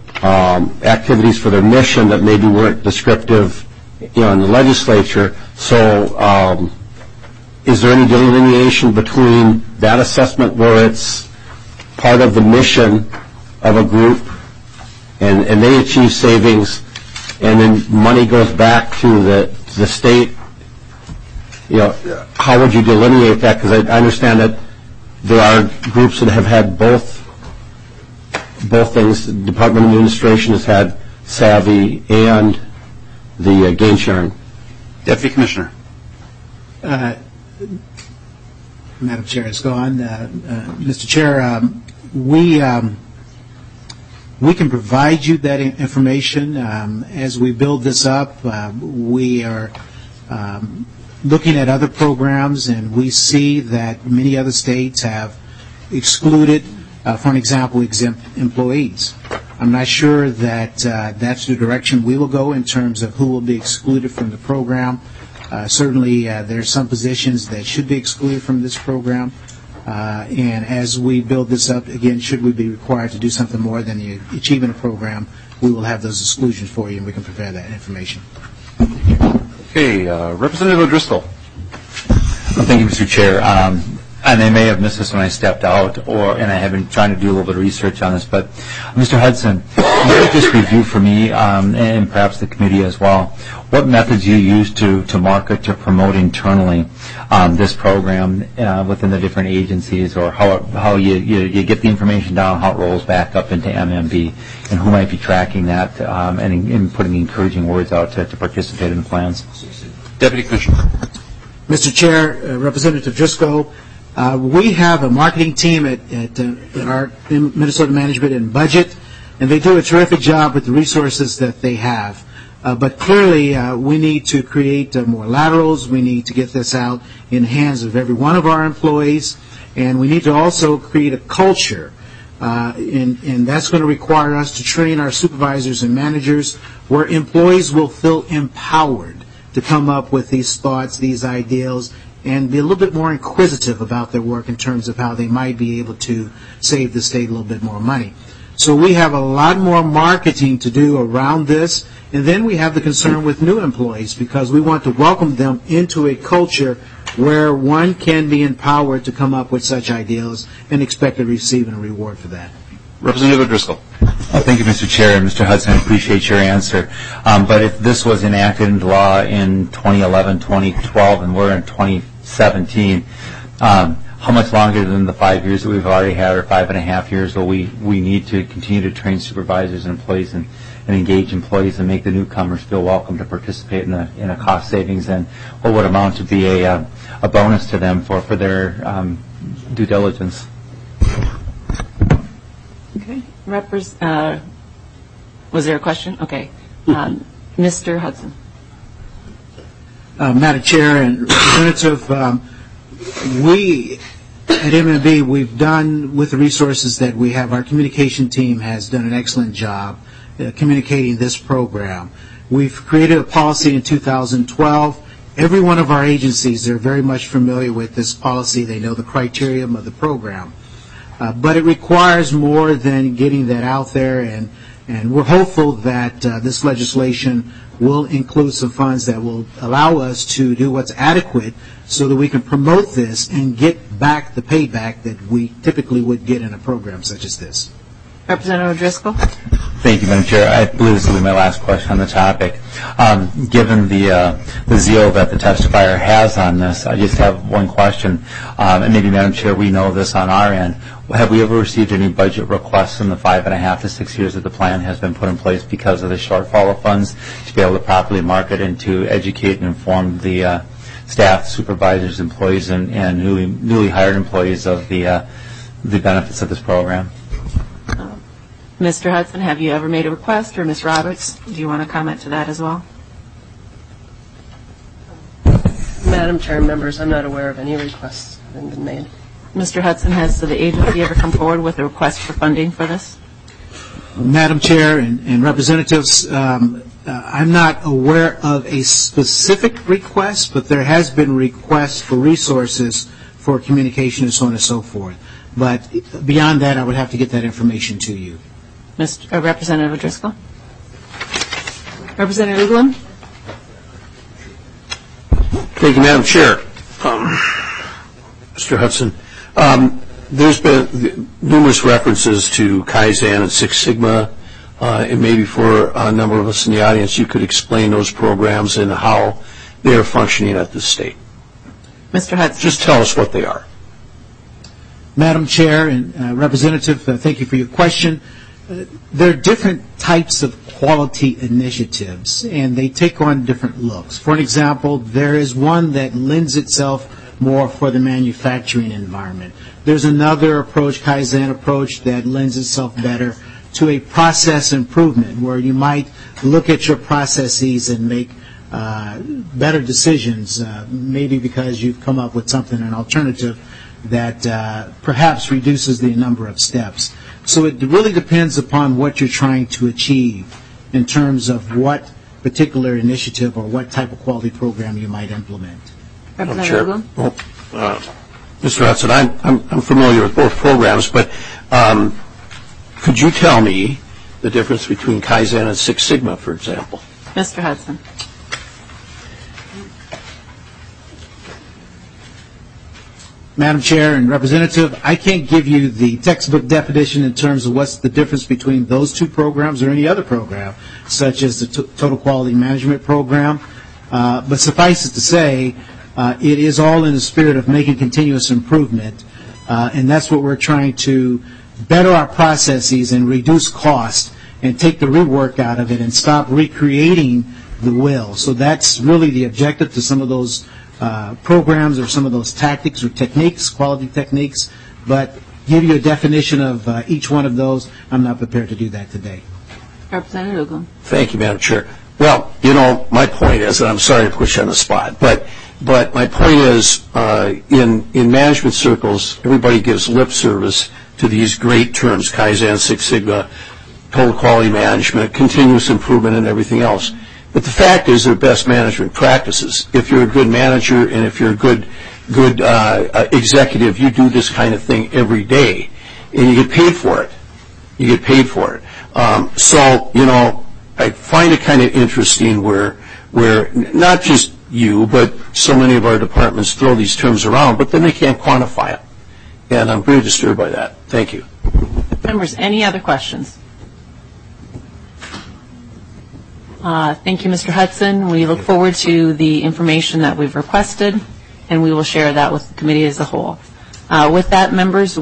um, activities for their mission that maybe weren't descriptive, you know, in the legislature. So, um, is there any delineation between that assessment where it's part of the mission of a group, and, and they achieve savings, and then money goes back to the the state? You know, how would you delineate that? Because I understand that there are groups that have had both both things. The Department of Administration has had SAVI and the uh, gain sharing. Deputy Commissioner. Uh, Madam Chair, it's gone. Uh, uh, Mister Chair, um, we um, we can provide you that information um, as we build this up. Uh, we are um, looking at other programs, and we see that many other states have excluded, uh, for an example, exempt employees. I'm not sure that uh, that's the direction we will go in terms of who will be excluded from the program. Uh, certainly, uh, there are some positions that should be excluded from this program. Uh, and as we build this up, again, should we be required to do something more than the achievement program, we will have those exclusions for you, and we can prepare that information. Okay, uh, Representative O'Driscoll. Well, thank you, Mister Chair. Um, and I may have missed this when I stepped out, or and I have been trying to do a little bit of research on this. But, Mister Hudson, can you just review for me, um, and perhaps the committee as well, what methods you use to, to market, to promote internally um, this program uh, within the different agencies, or how how you, you, you get the information down, how it rolls back up into M M B, and who might be tracking that, um, and, and putting encouraging words out to, to participate in the plans? Deputy Commissioner. Mister Chair, uh, Representative Driscoll, uh, we have a marketing team at, at, uh, at our Minnesota Management and Budget, and they do a terrific job with the resources that they have. Uh, but clearly, uh, we need to create uh, more laterals. We need to get this out in the hands of every one of our employees, and we need to also create a culture. Uh, and, and that's going to require us to train our supervisors and managers where employees will feel empowered to come up with these thoughts, these ideals, and be a little bit more inquisitive about their work in terms of how they might be able to save the state a little bit more money. So we have a lot more marketing to do around this, and then we have the concern with new employees because we want to welcome them into a culture where one can be empowered to come up with such ideals and expect to receive a reward for that. Representative O'Driscoll. Oh, thank you, Mister Chair, and Mister Hudson. I appreciate your answer. Um, but if this was enacted into law in twenty eleven, twenty twelve, and we're in twenty seventeen, um, how much longer than the five years that we've already had, or five and a half years, will we, we need to continue to train supervisors and employees and, and engage employees and make the newcomers feel welcome to participate in a, in a cost savings and what would amount to be a, uh, a bonus to them for, for their um, due diligence? Okay. Repres- uh, was there a question? Okay. Um, Mister Hudson. Uh, Madam Chair and Representative, um, we at M M B, we've done with the resources that we have, our communication team has done an excellent job uh, communicating this program. We've created a policy in two thousand twelve. Every one of our agencies are very much familiar with this policy. They know the criterion of the program. Uh, but it requires more than getting that out there, and, and we're hopeful that uh, this legislation will include some funds that will allow us to do what's adequate so that we can promote this and get back the payback that we typically would get in a program such as this. Representative O'Driscoll. Thank you, Madam Chair. I believe this will be my last question on the topic. Um, given the uh, the zeal that the testifier has on this, I just have one question, um, and maybe, Madam Chair, we know this on our end. Have we ever received any budget requests in the five and a half to six years that the plan has been put in place because of the shortfall of funds to be able to properly market and to educate and inform the uh, staff, supervisors, employees, and, and newly newly hired employees of the uh, the benefits of this program? Um, Mister Hudson, have you ever made a request, or Miz Roberts, do you want to comment to that as well? Madam Chair and members, I'm not aware of any requests that have been made. Mister Hudson, has the agency ever come forward with a request for funding for this? Madam Chair and, and representatives, um, uh, I'm not aware of a specific request, but there has been requests for resources for communication and so on and so forth. But beyond that, I would have to get that information to you. Mister Uh, Representative O'Driscoll. Representative Uglum. Thank you, Madam Chair. Um, Mister Hudson, um, there's been numerous references to Kaizen and Six Sigma, uh, and maybe for a number of us in the audience, you could explain those programs and how they are functioning at this state. Mister Hudson. Just tell us what they are. Madam Chair and uh, Representative, uh, thank you for your question. Uh, there are different types of quality initiatives, and they take on different looks. For an example, there is one that lends itself more for the manufacturing environment. There's another approach, Kaizen approach, that lends itself better to a process improvement, where you might look at your processes and make uh, better decisions, uh, maybe because you've come up with something, an alternative that uh, perhaps reduces the number of steps. So it really depends upon what you're trying to achieve in terms of what particular initiative or what type of quality program you might implement. Representative well, uh, Mister Hudson, I'm, I'm, I'm familiar with both programs, but um, could you tell me the difference between Kaizen and Six Sigma, for example? Mister Hudson. Madam Chair and Representative, I can't give you the textbook definition in terms of what's the difference between those two programs or any other program, such as the t- Total Quality Management Program. Uh, but suffice it to say, uh, it is all in the spirit of making continuous improvement, uh, and that's what we're trying to better our processes and reduce cost and take the rework out of it and stop recreating the wheel. So that's really the objective to some of those uh, programs or some of those tactics or techniques, quality techniques, but give you a definition of uh, each one of those. I'm not prepared to do that today. Representative Uglum. Thank you, Madam Chair. Well, you know, my point is, and I'm sorry to put you on the spot, but but my point is, uh, in in management circles, everybody gives lip service to these great terms: Kaizen, Six Sigma, total quality management, continuous improvement, and everything else. But the fact is, they're best management practices. If you're a good manager and if you're a good good uh, uh, executive, you do this kind of thing every day, and you get paid for it. You get paid for it. Um, so, you know, I find it kind of interesting where where not just you, but so many of our departments throw these terms around, but then they can't quantify it. And I'm very disturbed by that. Thank you. Members, any other questions? Uh, thank you, Mister Hudson. We look forward to the information that we've requested, and we will share that with the committee as a whole. Uh, with that, members,